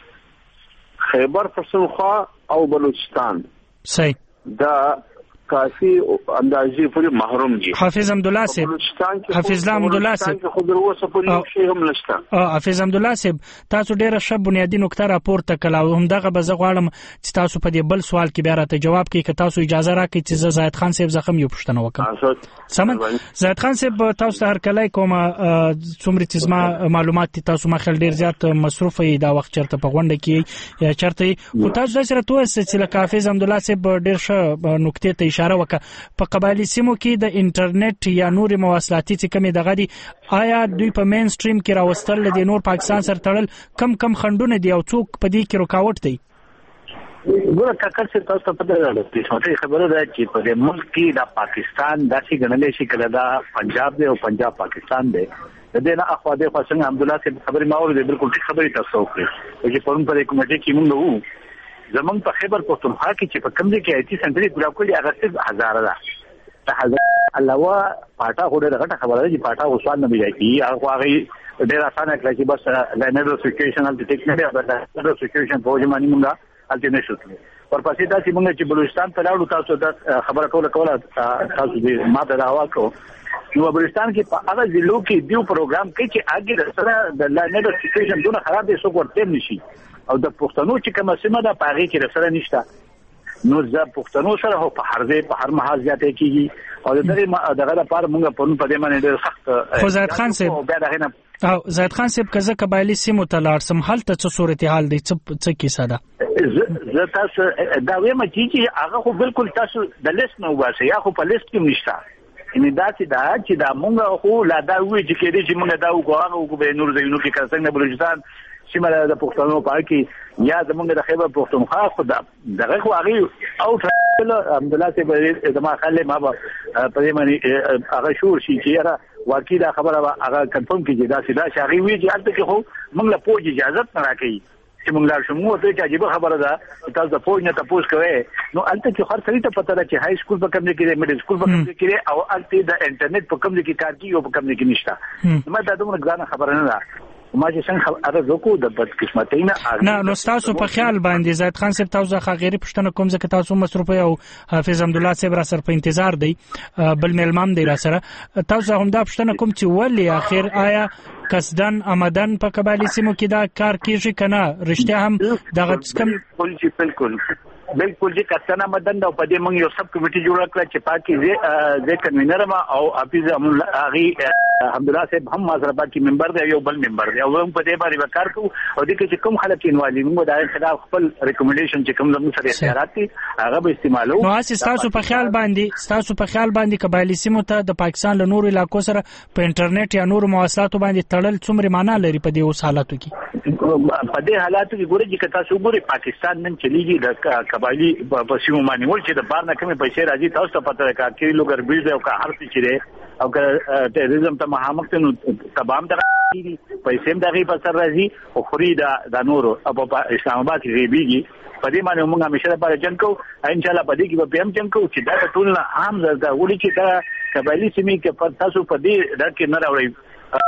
خیبر پښتونخوا او بلوچستان صحیح دا کافی اندازې پورې محروم دي. حافظ حمدالله صاحب حافظ حمدالله صاحب خو دروسه پورې یو شی هم نشته. حافظ حمدالله صاحب تاسو ډیره ښه بنیادی نکته راپورته کړه او همدغه به زه غواړم چې تاسو په دې بل سوال کې بیا راته جواب کړئ که تاسو اجازه راکړئ چې زه زاهد خان صاحب زخم یو پوښتنه وکړم. سمون زاهد خان صاحب تاسو ته هرکلی کوم څومره چې زما معلومات دي تاسو ما خل ډیر زیات مصروف یې دا وخت چرته په غونډه کې یا چرته خو تاسو داسې راته ووایئ چې لکه حافظ حمدالله صاحب ډیر ښه نکتې ته اشاره وکړه په قبایلي سیمو کې د انټرنیټ یا نور مواصلاتي چې کمی دغه دي آیا دوی په مین سټریم کې راوستل د نور پاکستان سره تړل کم خندونه دي او څوک په دې کې رکاوټ دی؟ ګوره کاکر چې تاسو ته پته راغله چې خبره ده چې په دې ملک کې د پاکستان داسې ګڼل شي کله دا پنجاب دی او پنجاب پاکستان دی د دې نه اخوا د څنګه حمدالله صاحب خبرې ما اورېدې بالکل ټیک خبرې تاسو وکړې چې پرون په کمیټه کې موږ وو زمونږ په خیبر پښتونخوا کې چې په کوم ځای کې آیتي سنټري پورا کړی هغه صرف 1000 ده. هزار علاوه پاټا هوډه غټه خبره ده چې پاټا وسوال نه دی کی هغه ډیر اسانه کړی چې بس لاینر سچويشن د ټیکنیکل د سچويشن په ځمانه موږ الټرنیټ شو ورپسې دا چې موږ چې بلوچستان ته لاړو تاسو د خبره کوله تاسو دې ماته دا واکو نو بلوچستان کې په هغه ضلعو کې دیو پروګرام کې چې اګه سره د لاینر سچويشن دونه خراب دي سو ورته نشي او د پښتنو چې کومه سیمه ده پاغي کې سره نشته نو زه پښتنو سره په هر ځای په هر محاذ ځاتې کیږي او دغه لپاره موږ په دې باندې ډېر سخت خو زاهد خان صاحب او زاهد خان صاحب کزه قبایلی سیمو ته لاړ سم حالت څه صورتحال دی څه کیسه ده زه تاسو دا وایم چې هغه خو بالکل تاسو د لیست نو واسه یا خو په لیست کې نشته ان دا چې دا موږ خو لا دا وی چې کېدې چې موږ دا وګورو به نور ځایونو کې څنګه بلوچستان سیمه د پښتنو په کې یا زمونږ د خیبر پښتونخوا خو دغه خو هغه او الحمدلله چې د ما خلې ما په دې باندې هغه شور شي چې واقعي دا خبره هغه کنفرم کیږي دا سیده شاغي وی چې البته خو موږ له پوج اجازه نه راکړي چې موږ لا شمو ته چې عجیب خبره ده تاسو د پوج نه تاسو کوي نو البته چې هر څه ته پته ده چې های سکول په کوم ځای کې میډل سکول په کوم ځای کې او البته د انټرنیټ په کوم ځای کې کار کوي او په کوم ځای کې نشته ما دا دومره ځان خبره نه ده ما چې څنګه خبره زکو د بدقسمتۍ نه نو تاسو په خیال باندې زاهد خان صاحب تاسو ځکه غیر پښتنه کوم ځکه تاسو مصروف او حافظ حمدالله صاحب را سره په انتظار دی بل ملمام دی را سره تاسو هم دا پښتنه کوم چې ولی اخر آیا قصدن آمدن په قبایلی سیمو کې دا کار کیږي کنه رښتیا هم دغه بالکل چې کسانه مدن دا په دې موږ یو سب کمیټي جوړ کړ چې پاکي زه کنوینر ما او حافظ حمدالله صاحب هم مازربا کې ممبر دی یو بل ممبر دی او هم په دې باندې وکړ کو او د کې چې کوم خلک انوالي موږ دا خلاف خپل ریکمنډیشن چې کوم زموږ سره اختیارات دي هغه به استعمالو نو تاسو په خیال باندې قبایلی سیمو ته د پاکستان له نورو علاقو سره په انټرنیټ یا نورو مواصلاتو باندې تړل څومره معنا لري په دې حالاتو کې په دې حالاتو کې ګورئ چې تاسو ګورئ پاکستان نن چلیږي د قبایلی په سیمو باندې ول چې د بار نه کومې پیسې راځي تاسو ته پته ده چې لوګر بیل او که هر څه چې او که ټیرریزم ته مخامخ نو تمام دغه پیسې هم دغه په سر راځي او خوري د نورو په اسلام آباد کې غیبيږي په دې باندې موږ همیشه لپاره جنگ کوو ان شاء الله په دې کې به هم جنگ کوو چې دا ټول عام زړه ولې چې دا قبایلی سیمې کې تاسو په دې ډکه نه راوړي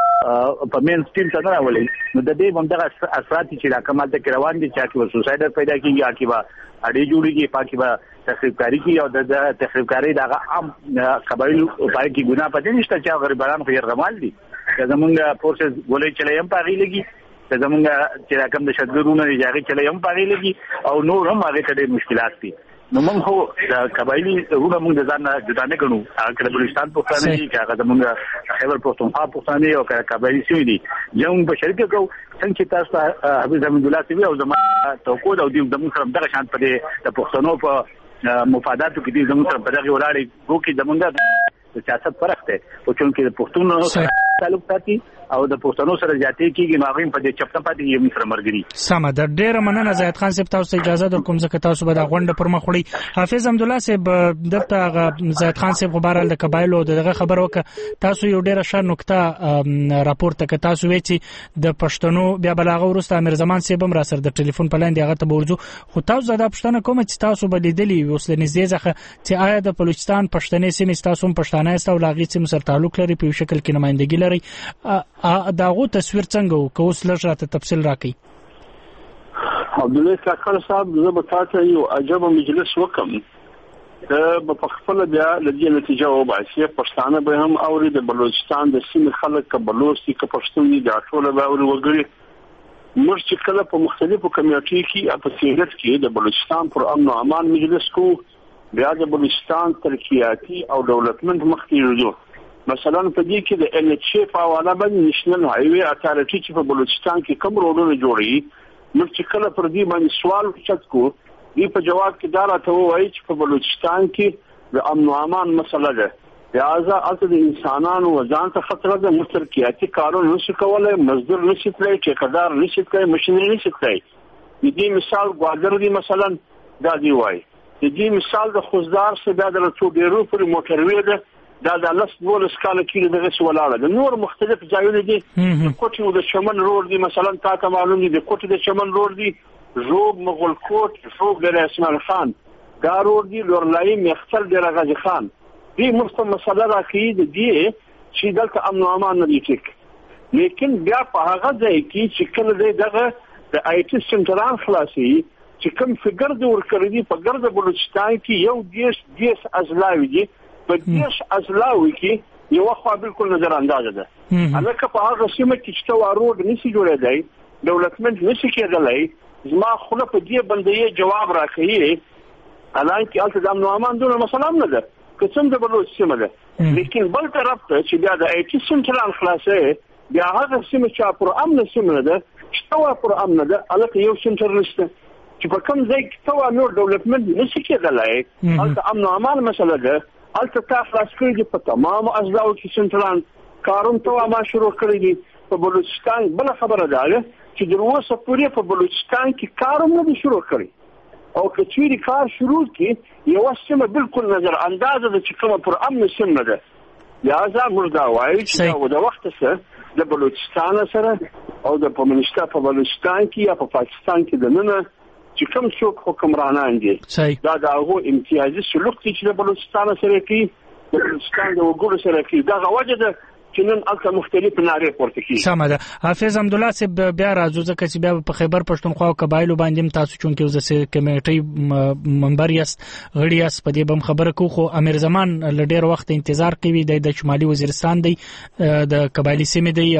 په مین سټیم ته نه راولي نو د دې باندې اثرات چې را کمال ته روان دي چې کې سوسایډ پیدا کیږي اکیبا اړې جوړیږي پاکي با تخریبکاری کی او د تخریبکاری دغه عام قبایل پای کې ګناه پدې نشته چې غریبانو په یرغمال دي زمونږ فورسز ولې چلې هم پاغي لګي زمونږ چې کوم د شتګرونو لري چلې هم پاغي لګي او نور هم هغه ته مشکلات دي نو موږ خو د قبایلی ورونه موږ د ځان جدا نه کړو هغه د بلوچستان پښتانه دي چې هغه زموږ خیبر پښتونخوا پښتانه او قبایلی سوي دي زموږ په شریک کو څنګه چې تاسو حافظ حمدالله صاحب او زموږ توقع او د موږ سره دغه شان په د پښتنو په مفاداتو کې دي زموږ سره په دغه ولاړې کوکي زموږ د سیاست فرق دی او چې پښتون سره تعلق ساتي او د پښتنو سره ځاتې کیږي نو هغه په دې چپټه پاتې یو سره مرګري سم ده ډېر مننه زاهد خان صاحب تاسو اجازه در کوم ځکه تاسو به دا غونډه پر مخ وړي حافظ حمدالله صاحب دغه زاهد خان صاحب خبرال د قبایلو دغه خبر وکړه تاسو یو ډېر ښه نقطه راپورته ک تاسو وی چې د پښتنو بیا بلاغه ورسته امیر زمان صاحب هم را سره د ټلیفون په لاندې هغه ته ورځو خو تاسو زده پښتنه کوم چې تاسو به لیدلی اوس د نږدې ځخه چې آیا د بلوچستان پښتنې سیمې تاسو هم پښتانه است او لاغي سیمې سره تعلق لري په شکل کې نمائندګي لري داغو تصویر څنګه و که اوس لږ راته تفصیل راکړئ. عبدالله کاکړ صاحب زه به تاسو یو عجب مجلس وکم په خپل بیا لږه نتیجه وباسي. پښتانه به هم اوري، د بلوچستان د سیمې خلک که بلوچ دي که پښتون دي دا ټول به اوري وګړي. موږ چې کله په مختلفو کمیټو کې په سیاست کې د بلوچستان پر امن او امان مجلس کو، بیا د بلوچستان ترقیاتي او ډیولپمنٹ مخکې مثلا په دې کې د ان ایچ په حواله باندې نېشنل هایوي اتارټي چې په بلوچستان کې کوم روډونه جوړي، موږ چې کله پر دې باندې سوال وکړ کو، دی په جواب کې دا راته وایي چې په بلوچستان کې د امن او امان مسله ده، لہذا البته د انسانانو ځان ته خطر ده، مشترکاتي کارونه نشي کولای، مزدور نشي تلای، ټیکدار نشي تلای، ماشینري نشي تلای. د دې مثال ګوادر دی مثلا دا دی وایي. د دې مثال د خوزدار څخه دا د څو ډیرو پر موټروي ده، دا د لاس ولس کال کې دغه سوالاله د نور مختلف ځایونه دي. د کوټي د چمن روډ دی مثلا تا ته معلوم دي، د کوټي د چمن روډ دی، زوب مغول کوټ، زوب د اسماعیل خان دا روډ دی، لورلای مختل د غازی خان. دې مستم مسله راکې دي چې دلته امن او امان نه دي ټیک. لیکن بیا په هغه ځای کې چې کله دغه د آی ټي سنټران خلاصي چې کوم فګر د ورکړې دي په ګرد بلوچستان کې یو دیش ازلاوي دي، په دیش ازلاوي کې یو خو بالکل نظر اندازه ده. الکه په هغه سیمه کې چې تا روډ نشي جوړېدای، ډیولپمنٹ نشي کېدلای، زما خله په دې باندې جواب راکړي. حالانکه البته د امن او امان دونه مسله نه ده که څنګه د بلوچ سیمه ده، لیکن بل طرف ته چې بیا د آی ټي سنټرال خلاصې بیا هغه سیمه چې پر امن سیمه ده چې تا پر امن ده، الکه یو سنټر نشته چې په کوم ځای کې تا نور ډیولپمنٹ نشي کېدلای. البته امن او امان مسله ده، البته تا خلاص کړی دي په تمام اجزاو کې سنټرال کارون ته ما شروع کړی دي په بلوچستان. بل خبره ده چې د اوسه پورې په بلوچستان کې کارونه نه شروع کړي، او که چیرې کار شروع کی یو سیمه بالکل نظر اندازه د چې کومه پر امن سیمه ده. لہذا موږ دا وایو چې د وخت سره د بلوچستان سره او د پمنشتا په بلوچستان کې یا په پاکستان کې د نن چې کوم څوک حکمرانان دي دا د هغه امتیازي سلوک چې د بلوچستان سره کوي، د بلوچستان د وګړو سره کوي، دا غوړه ده چې نن الته مختلف نارې پورته کیږي. سمه ده. حافظ حمدالله صاحب بیا راځو ځکه چې بیا په خیبر پښتونخوا او قبایلو باندې تاسو چونکه د کمیټې منبر یاست غړي یاست په دې بم خبره کو، خو امیر زمان لډیر وخت انتظار کوي د شمالي وزیرستان دی د قبایلی سیمې دی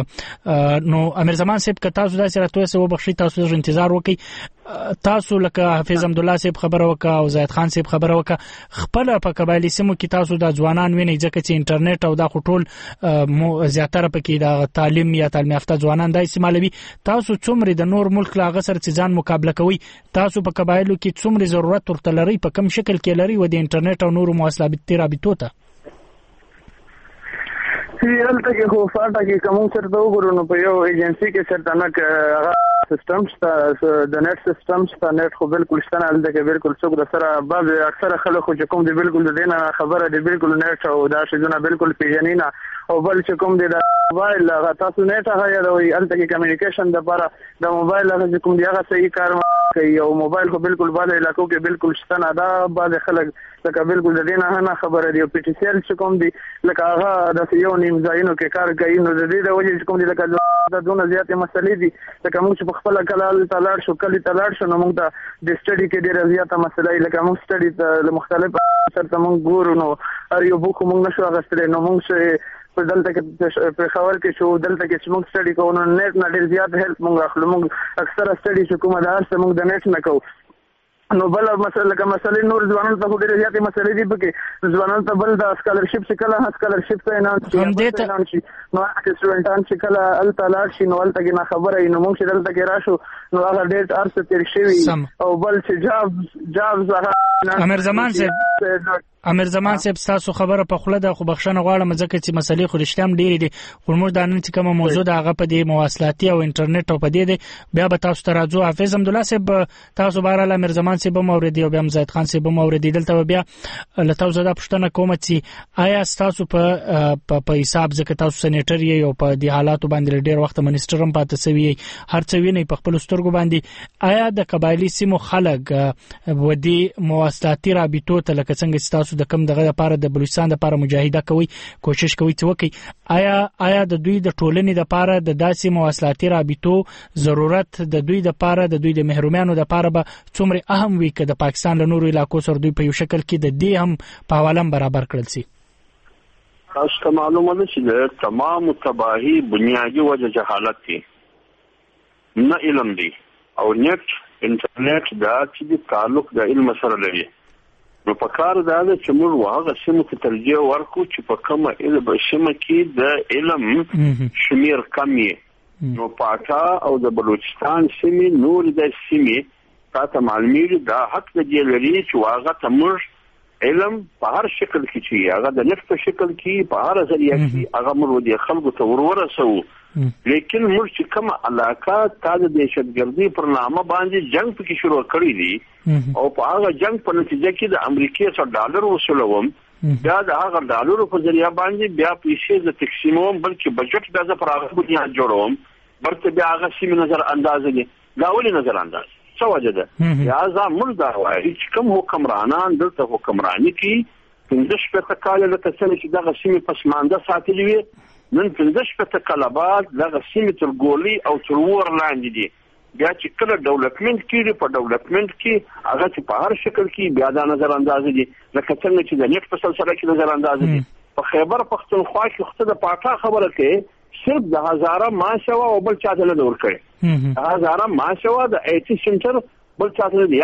او نو امیر زمان صاحب که تاسو داسې راته وسو بخښي تاسو انتظار وکړئ. تاسو لکه حافظ حمدالله صاحب خبره وکړه او زاهد خان صاحب خبره وکړه، خپل په قبایلی سیمو کې تاسو د ځوانان ویني ځکه چې انټرنیټ او دا ټول زیاتره پکې د تعلیم یا تعلیم یافته ځوانان د استعمالوي. تاسو څومره د نور ملک لا غسر چې ځان مقابله کوي، تاسو په قبایلو کې څومره ضرورت ورته لري، په کوم شکل کې لري و د انټرنیټ او نور مواصلاتي رابطو ته؟ هلته کې خو فاټه کې کوم څه ته وګورو نو په یو ایجنسی کې څه نه سیستم د نت سیستم ته نت خو بالکل شته نه، البته بالکل څوک د سره بعض اکثره خلک چې کوم دی بالکل د دینه خبره دی بالکل نت او دا شیونه بالکل پیژنې نه، او بل چې کوم دی د موبایل هغه تاسو نت هغه یادوي البته کې کمیونیکیشن د لپاره د موبایل هغه کوم دی هغه صحیح کار کوي، او موبایل خو بالکل بعض علاقو کې بالکل شته نه، دا بعض خلک لکه بالکل د دینه نه خبره دی. او پی ټی سی ال چې کوم دی لکه هغه د یو نیم ځایونو کې کار کوي، نو د دې د وجې چې کوم دی لکه د دونه زیاتې مسلې دي لکه موږ په خپل کلال تلاړ شو کلی تلاړ شو نو موږ د سټډي کې ډېر زیاته مسلې لکه موږ سټډي له مختلف سره موږ ګورو نو هر یو بوک موږ نشو غوښتل، نو موږ په دلته کې په خبر کې شو دلته کې چې موږ سټډي کوو نو نت نه ډېر زیات هیلپ موږ اخلو، موږ اکثره سټډي چې کومه ده هر څه موږ د نت نه کوو. نو بل مسله کوم مسلې نور ځوانان ته ډېر زیاتې مسلې دي پکې ځوانان ته بل د سکالرشپ چې کله سکالرشپ ته نه شي نو سټوډنټان چې کله الته لاړ شي نو الته کې نه خبره نو موږ چې دلته کې راشو نو هغه ډېر ارسه تیر شوی، او بل چې جاب امیر زمان صاحب تاسو خبره په خوله ده، خو بخښنه غواړم ځکه چې مسلې خو رښتیا هم ډېرې دي، خو موږ دا نن چې کومه موضوع ده هغه په دې مواصلاتي او انټرنیټ او په دې دی، بیا به تاسو ته راځو. حافظ حمدالله صاحب تاسو بهرحال امیر زمان صاحب هم اورېدي او بیا هم زاهد خان صاحب هم اورېدي، دلته به بیا له تاسو دا پوښتنه کوم چې آیا ستاسو په حساب ځکه تاسو سینیټر یې او په دې حالاتو باندې ډېر وخت منسټر هم پاتې سوي هر څه وینئ په خپلو سترګو باندې، آیا د قبایلي سیمو خلک ودې مواصلاتي رابطو ته لکه څنګه چې تاسو تاسو د کم دغه لپاره د بلوچستان لپاره مجاهده کوي کوشش کوي چې وکي آیا د دوی د ټولنې لپاره د داسې مواصلاتي رابطو ضرورت د دوی لپاره د دوی د محرومیانو لپاره به څومره اهم وي که د پاکستان له نورو علاقو سره دوی په یو شکل کې د دې هم په حواله برابر کړل شي؟ تاسو ته معلومه ده چې د تمام تباهي بنیادی وجه جهالت دی، نه علم دی او نت انټرنیټ دا چې تعلق د علم سره لري. نو په کار دا ده چې موږ هغه سیمو ته ترجیح ورکړو چې په کومه سیمه کې د علم شمیر کم وي. نو پاکا او د بلوچستان سیمې نور د سیمې تاسو معلومیږي دا حق دی لري چې هغه ته موږ علم په هر شکل کې چې هغه د نفت په شکل کې په هر ذریعہ کې هغه موږ د خلکو ته ورسو. لیکن موږ چې کوم علاقه تاسو د دهشتګردي پر نامه باندې جنگ پکې شروع کړی دي او په هغه جنگ په نتیجه کې د امریکای سره ډالر وصولوم، بیا د هغه ډالرو په ذریعہ باندې بیا پیسې د تقسیموم، بلکې بجټ د پر هغه بنیاد جوړوم، بلکې بیا هغه سیمه نظر انداز دي. دا ولې نظر انداز څه وجه ده؟ یا ځا موږ دا وایي چې کوم حکمرانان دلته حکمرانی کوي 15 کال له تسنه چې دغه سیمه پسمانده ساتلې وي، نن 15 کال بعد دغه سیمه تر ګولي او تر ور لاندې دي. بیا چې کله ډیولپمنٹ کیږي په ډیولپمنٹ کې هغه چې په هر شکل کې بیا دا نظر انداز دي، لکه څنګه چې د نیټ په سلسله کې نظر انداز دي. په خیبر پختونخوا کې خو د پاکا خبره کې صرف د هزاره ماشوا او بل چاته نه ور کړی، هزاره ماشوا د آی ټي سنټر بل چاته نه دی.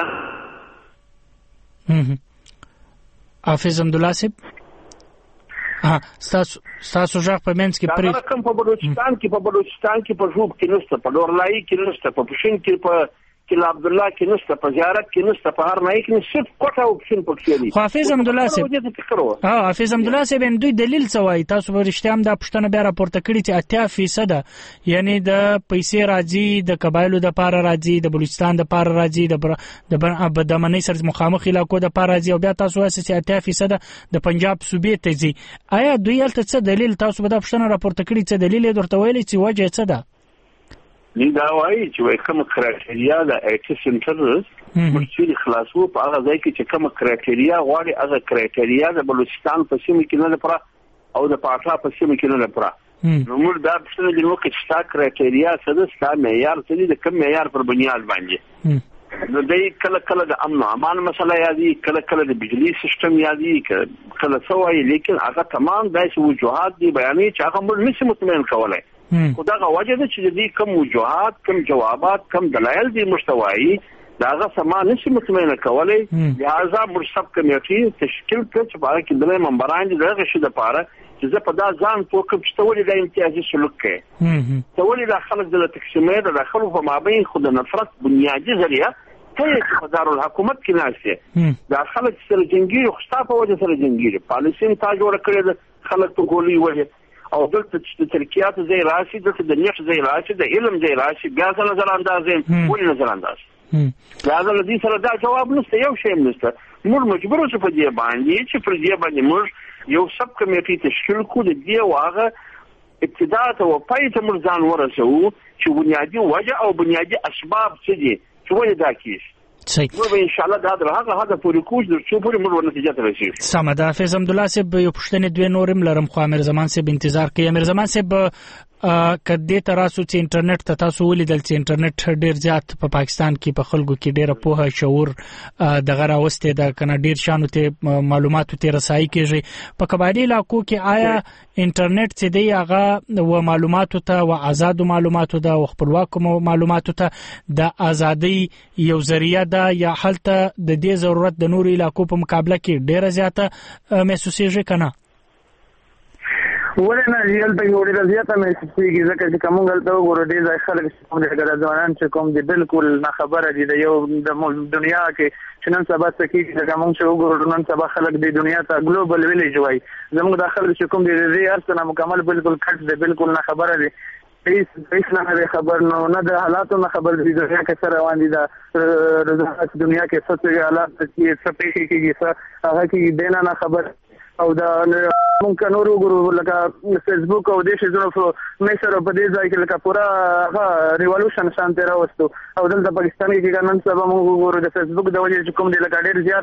حافظ حمدالله صاحب ستاسو ژغ په منځ کې پرې کوم په بلوچستان کې په ژوب کې نشته، په ډورلای کې نشته، په پښین کې په کله عبد الله کې نشته، په زیارت کې نشته، په هر نای کې صرف کوټه او پښین پکې دي. حافظ حمدالله صاحب حافظ حمدالله صاحب دوی دلیل څه وایي؟ تاسو به رښتیا هم دا پوښتنه بیا راپورته کړې چې 80% یعنی د پیسې راځي د قبایلو د پاره راځي، د بلوچستان د پاره راځي، د دمنۍ سره مخامخ علاقو د پاره راځي، او بیا تاسو وایي چې 80% د پنجاب صوبې ته ځي. آیا دوی هلته څه دلیل تاسو به دا پوښتنه راپورته کړې چې دلیل یې درته ویلی چې وجه څه ده؟ دا وایي چې کوم کرایټریا د آی ټي سنټر مرچې خلاصو په هغه ځای کې چې کوم کرایټریا غواړي هغه کرایټریا د بلوچستان په سیمه کې نه لپاره او د پاکا په سیمه کې نه لپاره. نو موږ دا څنګه د نوکه چې تا کرایټریا څه د ستا معیار څه د کوم معیار پر بنیاد باندې نو دای کله د امن او امان مسله یادي، کله د بجلی سیستم یادي، کله سوای، لیکن هغه تمام داسې وجوهات دي بیانې چې هغه موږ نشو مطمئن کولای. خدای وجه ده چې دې کوم وجوهات کوم جوابات کوم دلایل دي مستوایی داغه سما نشي مطمئن کولای. لہذا مرشد کمیټي تشکیل کړ چې باندې کې د ممبران دغه شي د پاره چې زه په دا ځان توکم چې تولې د امتیازي سلوک کوي، تولې د خلک د تقسیمې د خلکو په مابین خود نفرت بنیادی ذریعہ ته چې دارالحکومت کې ناشته دا خلک سره جنگي خو په وجه سره جنگي پالیسي تا جوړ کړی د خلک په ګولي وجه او دلته چې ترکیات زي راشي، دلته د نیټ زي راشي، د علم زي راشي، بیا څنګه نظر اندازې ولې نظر انداز دا د دې سره دا جواب نشته، یو شی نشته. موږ مجبور اوسو په دې باندې چې پر دې باندې موږ یو سب کمیټي تشکیل کړو د دې واغه ابتدا ته او پای ته موږ ځان ورسو چې بنیادی وجه او بنیادی اسباب څه دي چې ولې دا کیږي. صحیح. نو ان شاء الله دا هغه پوری کوج د څو پوری موږ نتیجه ته رسیږو. سمه ده. حافظ حمدالله صاحب یو پوښتنه دوه نورم لرم خو امیر زمان صاحب انتظار کوي. امیر زمان صاحب کدی تراسو چې انټرنیټ ته تاسو ولیدل چې انټرنیټ ډیر زیات په پاکستان کې په خلکو کې ډیره پوهه شعور دغه راوسته د کنه ډیر شانو ته معلوماتو ته رسایي کیږي په قبایلی علاقو کې. آیا انټرنیټ چې دی هغه و معلوماتو ته و آزاد معلوماتو ته او خپلواک معلوماتو ته د ازادي یو ذریعہ ده یا حالت د دې ضرورت د نورو علاقو په مقابله کې ډیره زیاته محسوسیږي کنه؟ ولې نه ریال په یو ډیر زیاته محسوسیږي ځکه چې کومه غلطه وګورو ډیر ځای خلک کوم دغه ځوانان چې کوم دي بالکل نه خبره دي د یو د دنیا کې چې نن سبا څه کیږي چې کوم چې وګورو نن سبا خلک د دنیا ته ګلوبل ویلیج وایي زموږ د خلک چې کوم دي د ارسنه مکمل بالکل کټ دي بالکل نه خبره دي هیڅ نه خبر نه د حالاتو نه خبر دي دنیا کې سره روان دي د دنیا کې څه حالات کې څه پیښې کېږي هغه کې دینه نه خبر او دا ممکن نور وګورو لکه فیسبوک او د شي زونو مې سره په دې ځای کې لکه پورا ریولوشن شانته راوستو او دلته پاکستان کې نن سبا موږ وګورو د فیسبوک د وجې کوم دی لکه ډېر زیات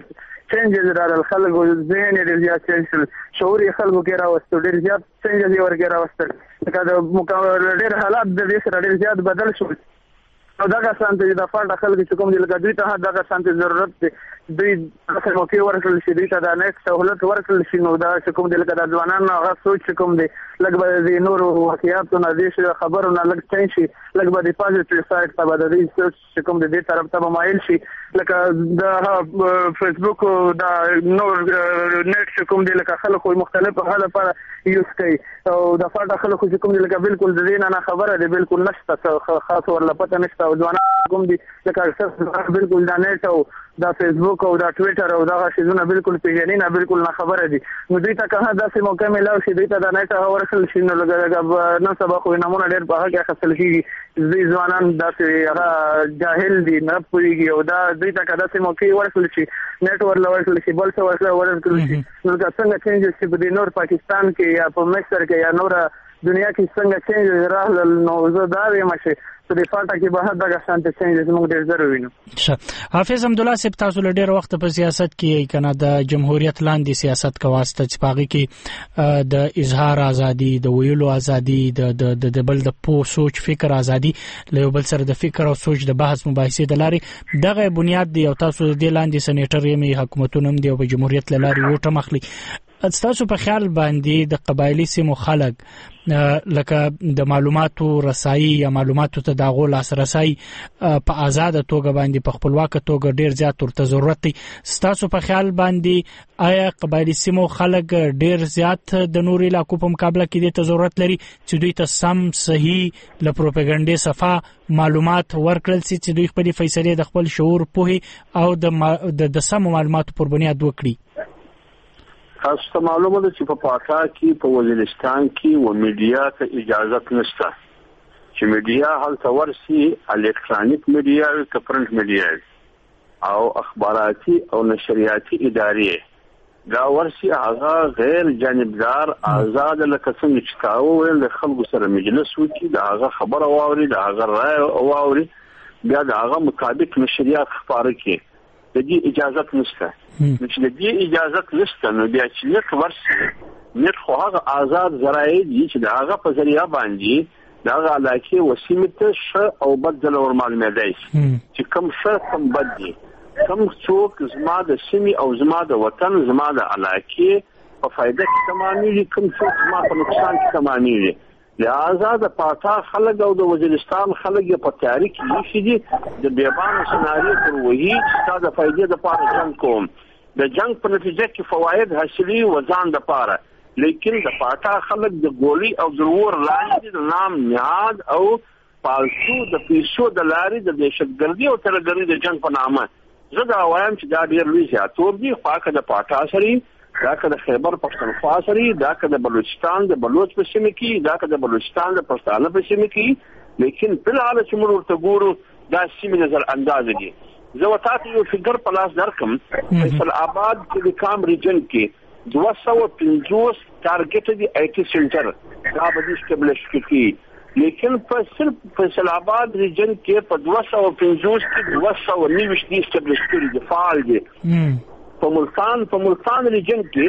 چینجز راغلل خلکو ذهن ډېر زیات چینج شول شعور یې خلکو کې راوستو ډېر زیات چینجز یې ورکې راوستل لکه د ډېر حالات د دې سره ډېر زیات بدل شول او دغه شانتې د فاټه خلک چې کوم دي لکه دوی ته دغه شانتې ضرورت دی دوی داسې موقع ورکړل شي دوی ته د نیټ سهولت ورکړل شي نو دا چې کوم دی لکه د ځوانانو هغه سوچ چې کوم دی لږ به د نورو واقعیاتو نه دې خبرو نه لږ چینج شي لږ به د پازیټیو سایډ ته به د دې سوچ چې کوم دی دې طرف ته به مایل شي لکه د فیسبوک او د نور نیټ چې کوم دی لکه خلکو مختلف هغه لپاره یوز کوي او د فاټه خلکو چې کوم دی لکه بالکل د دې نه خبره دی بالکل نشته خاص ورله پته نشته او ځوانان کوم دی لکه اکثر بالکل د نیټ او دا فیسبوک او دا ټویټر او دا شیزونه بالکل پیژنې نه بالکل نه خبره دي نو دوی ته که داسې موقع ملاو شي دوی ته د نیټ ورکړل شي نو لږ نن سبا خو نمونه ډېر په هغه کې اخیستل کېږي دوی ځوانان داسې هغه جاهل دي نه پوهېږي او دا دوی ته که داسې موقع ورکړل شي نیټ ورله ورکړل شي بل څه ورکړل شي نو لکه څنګه چینجز چې په دې نور پاکستان کې یا په مصر کې یا نوره دنیا کې څنګه چینجز راغلل نو زه دا وایم چې په دې فاټه کې به دغه شانتې چینجز موږ ډېر زر وینو. حافظ حمدالله صاحب تاسو له ډېر وخت په سیاست کې کنه د جمهوریت لاندې سیاست کواسته چې پاغي کې د اظهار ازادي د ویلو ازادي د بل د پو سوچ فکر ازادي له بل سره د فکر او سوچ د بحث مباحثه د لاري دغه بنیاد دی او تاسو د لاندې سېنیټر یې حکومتونو دی او جمهوریت لاري وټه مخلي تاسو په خیال باندې د قبایلی سیمو خلک لکه د معلوماتو رسایي یا معلوماتو ته دغه لاسرسي په آزاد توګه باندې په خپلواک توګه ډیر زیات ورته ضرورت دی تاسو په خیال باندې آیا قبایلی سیمو خلک ډیر زیات د نوري علاقو په مقابله کې د ضرورت لري چې دوی ته سم صحیح ل پروپاګاندا صفه معلومات ورکړل شي چې دوی خپل فیصله د خپل شعور په او د سم معلوماتو پر بنیاد وکړي تاسو معلومه ده چې په پاکا کې په وزیرستان کې و میډیا ته اجازه نشته چې میډیا هلته ورسي الکترونیک میډیا او پرنټ میډیا او اخباراتي او نشریاتي ادارې دا ورسي هغه غیر جانبدار آزاد لکه څنګه چې تاسو ویل د خلکو سره مجلس وکړي دا هغه خبره واوري دا هغه رائے واوري بیا دا هغه مطابق نشریات خبره کوي د دې اجازه نشته چې د دې اجازه نشته نو بیا چې لیک ورسي نیت خو هغه آزاد ذرایع دي چې دا هغه په ذریعہ باندې دا هغه علاقه وسیمه ته ش او بدل ور معلومه دی چې کوم ش کوم بد دي کوم څوک زما د سیمه او زما د وطن زما د علاقه په فائدہ کې تمامي کوم څوک زما په نقصان کې تمامي لہذا د پاتا خلک او د وزیرستان خلک په تاریخ کې شي دي د بیابان سناریو پر وਹੀ چې د فائدې د پاره جنگ کوم د جنگ په نتیجه کې فواید حاصلي وزن د پاره لیکن د پاتا خلک د ګولي او ضرور لاندې د نام نهاد او پالتو د پیسو د لاري د دهشتګردي او ترګری د جنگ په نامه زه دا وایم چې دا ډیر لوی زیاتور دي خاصه د پاتا سره دا که د خیبر پښتونخوا سره دا که د بلوچستان د بلوچ په سیمه کې دا که د بلوچستان د پښتانه په سیمه کې لیکن بل حال چې موږ ورته ګورو دا سیمه نظر انداز دي زه وتاته یو فګر په لاس درکم فیصل آباد کې د کام ریجن کې 250 ټارګټ دي آی ټي سنټر دا به اسټابلیش کړي لیکن په صرف فیصل آباد ریجن کې په 250 کې 290 دي اسټابلیش کړي دي فعال دي په ملتان ریجن کې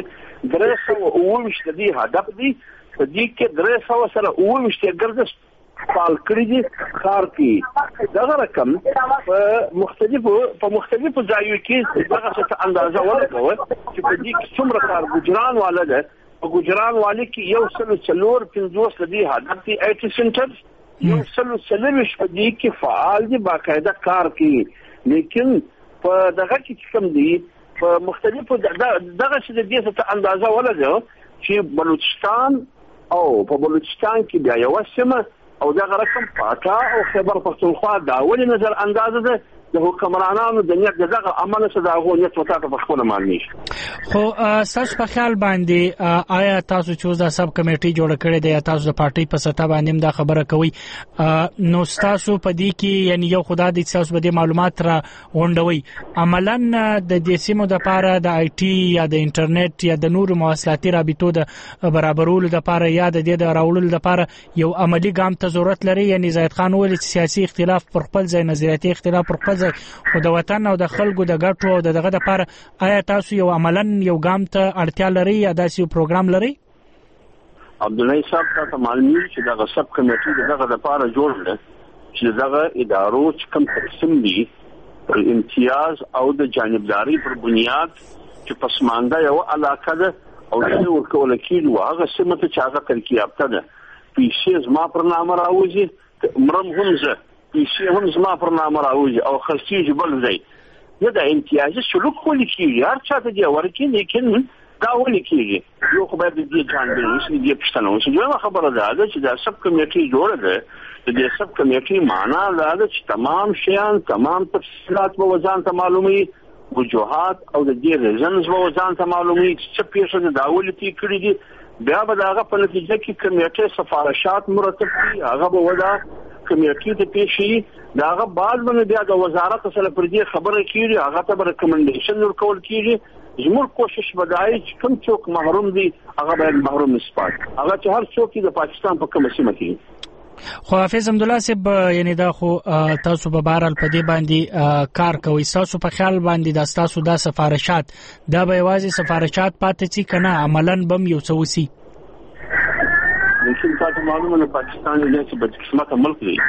319 دي هدف دي په دې کې 300 سره 19 ګرځس فعال کړی دي کار کې دا رقم په مختلفو ځایو کې دغه څه اندازه ولګوي چې په دې کې څومره کار ګجران والا ده په ګجران والي کې یو څلور 50 دي هدف دي آی ټي سنټر یو څلور په دې کې فعال دي باقاعده کار کوي لیکن په دغه کې کوم دي په مختلفو دغه څه د دې څه اندازه ولګو چې بلوچستان او په بلوچستان کې بیا یو سیمه او دغه رقم پاکا او خیبر پښتونخوا دا ولې نظر اندازه ده د حکمرانانو د نیت دغه عمل څخه دا غو نیت وتا په خپل معنی خو تاسو په خیال باندې آیا تاسو چې د سب کمیټي جوړ کړی دی تاسو د پارټي په سطح باندې دا خبره کوي نو تاسو په دې کې یعنی یو خدای دې تاسو به معلومات را غونډوي عملاً د دې سیمو د لپاره د آی ټي یا د انټرنیټ یا د نورو مواصلاتي رابطو د برابرولو لپاره یا د دې د راوړلو لپاره یو عملی ګام ته ضرورت لري یعنی زاید خان ویل سیاسي اختلاف پر خپل ځای نظریاتي اختلاف پر خپل ځای خو د وطن او د خلکو د ګټو او دغه لپاره آیا تاسو یو عملاً یو ګام ته اړتیا لرئ یا داسې یو پروګرام لرئ؟ عبدالله صاحب ته معلومي چې دغه سب کمیټې دغه لپاره جوړ ده چې دغه ادارو چې کوم تقسیم دي پر امتیاز او د جانبداري پر بنیاد چې پسمانده یو علاقه ده او چې ورکول کېږي هغه سیمه ته چې هغه ترقي یافته ده پیسې زما پر نامه راوځي مرم هم زه پیسې هم زما پر نامه راوځي او خرڅېږي بل ځای نه د امتیازي سلوک ولې کېږي هر چا ته دی ورکړي لیکن دا ولې کېږي یو خو باید د دې جانبداري وشي د دې پوښتنه وشي دویمه خبره دا ده چې دا سب کمیټې جوړه ده د دې سب کمیټې معنا دا ده چې تمام شیان تمام تفصیلات به ځان ته معلومي وجوهات او د دې ریزنز به ځان ته معلومي چې پیښه د داولتي کړې دي بیا به هغه په نتیجه کې کمیټې سفارشات مرتب کړي هغه به ودا کمیټې ته پیښي دا هغه بعد باندې بیا د وزارت سره پر دې خبره کیږي هغه ته ریکمنډیشن ورکول کیږي زموږ کوشش بدای چې کوم څوک محروم دي هغه باید محروم نسپات هغه چې هر څوک د پاکستان په کومه سیمه کې خو حافظ حمدالله صاحب یعنی دا خو تاسو په بهرحال په دې باندې کار کوي تاسو په خیال باندې دا تاسو دا سفارشات دا به یوازې سفارشات پاتې شي کنه عملاً بم یو څه وسی لیکن تاسو معلومه نه پاکستان یې چې بدقسمته ملک دی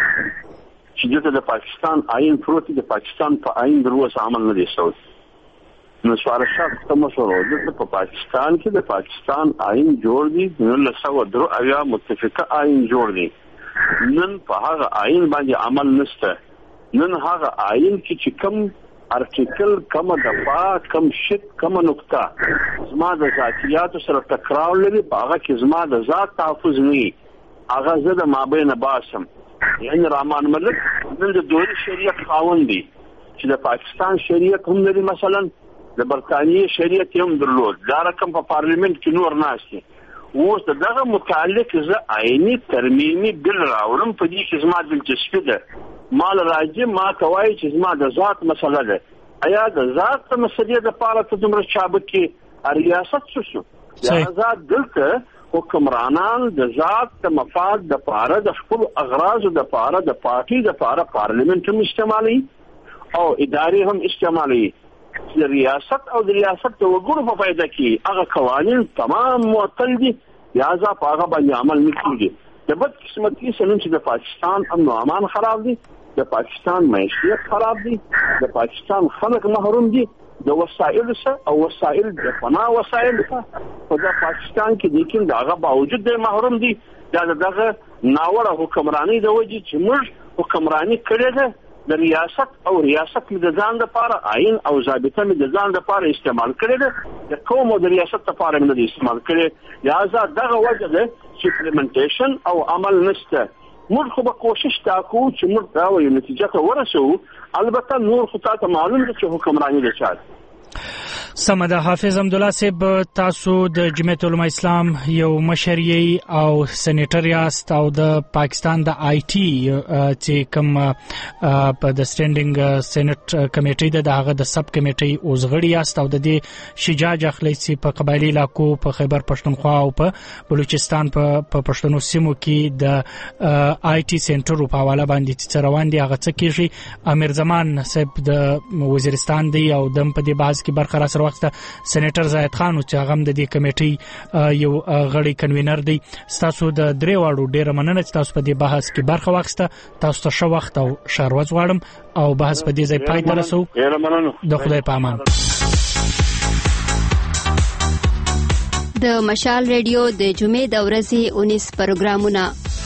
چې د پاکستان آئین پروت د پاکستان په آئین دروس عمل نه دی شوی نو سفارشات ته مشورو د په پاکستان کې د پاکستان آئین جوړ دی 1903 متفقه آئین جوړ دی نن په هغه آئین باندې عمل نشته نن هغه آئین کې کوم ارټیکل کوم دفعه کوم شت کوم نقطه زما د ذاتیات سره تکرار لري هغه کې زما د ذات تحفظ نه هغه زه د مابین باسم یعنی رحمان ملک نن د دوی شریعت خاوند دی چې د پاکستان شریعت هم لري مثلا د برتانیې شریعت هم درلود دا رقم په پارلیمنت کې نور ناشتي اوس دغه متعلق زه آئینی ترمیمی بل راوړم په دې کې زما دلچسپي ده مال راځي ما کوي چې زما د ذات مسله ده ایا د ذات مسلې د پاره ته دومره چابک کې ریاست شو یا ذات دلته حکمرانان د ذات د مفاد د پاره د خپل اغراض د پاره د پارټي د پاره پارلیمنت هم استعمالي او اداري هم استعمالي د ریاست او د ریاست د وګړو په فائدہ کې هغه قوانين تمام معطل دي لہذا هغه باندې عمل نه کیږي د بد قسمتي سنن چې د پاکستان امن او امان خراب دي د پاکستان معیشت خراب دي د پاکستان خلک محروم دي د وسایل سره او وسایل د پناه وسایل سره په د پاکستان کې لیکن داغه باوجود د محروم دي دا دغه ناوړه حکمرانی د وجې چې موږ حکمرانی کړې ده د ریاست او ریاست د ځان لپاره آئین او ضابطه د ځان لپاره استعمال کړي ده د قوم او د ریاست لپاره نه استعمال کړي لہذا دغه وجه ده چې امپلیمنټیشن او عمل نشته موږ خو به کوشش وکړو چې موږ دا یو نتیجه ته ورسو البته نور خو تاسو معلوم دي چې حکمرانی ده چا سمده حافظ حمدالله صاحب تاسو د جمعیت علماء اسلام یو مشر او سېنیټر یاست او د پاکستان د آی ټي چې کوم په د سټینډینګ سېنیټ کمیټې د هغه د سب کمیټې اوسغړی یاست او د دې شجاج اخلي چې په قبایلی علاقو په خیبر پښتونخوا او په بلوچستان په پښتنو سیمو کې د آی ټي سنټر په حواله باندې چې روان دي هغه څه کیږي امیر زمان صاحب د وزیرستان دی او د په دې باز کې برخه سره وخت سېنیټر زاهد خان چې هغه د دې کمیټې یو غړي کنوینر دی تاسو د درې واړو ډیره مننه چې تاسو په دې بحث کې برخه واخیسته تاسو ته شو وخت او شاروز غواړم او بحث په دې ځای پای ته رسو د خدای په امان د مشال ریډیو د جمعې د ورځې 19 پروګرامونه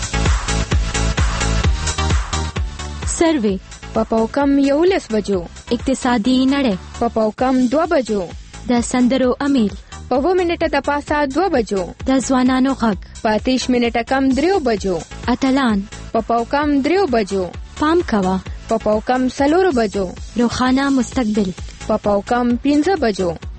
سروې پاپاوکم 11 بجو اقتصادي نړۍ پاپاوکم 2 بجو د سندرو امیل په 2 منټه د پاسه 2 بجو د ځوانانو غږ 35 منټه کم 3 بجو اتلان پاپاوکم 3 بجو پام کوا پاپاوکم 4 بجو روخانه مستقبل پاپاوکم 5 بجو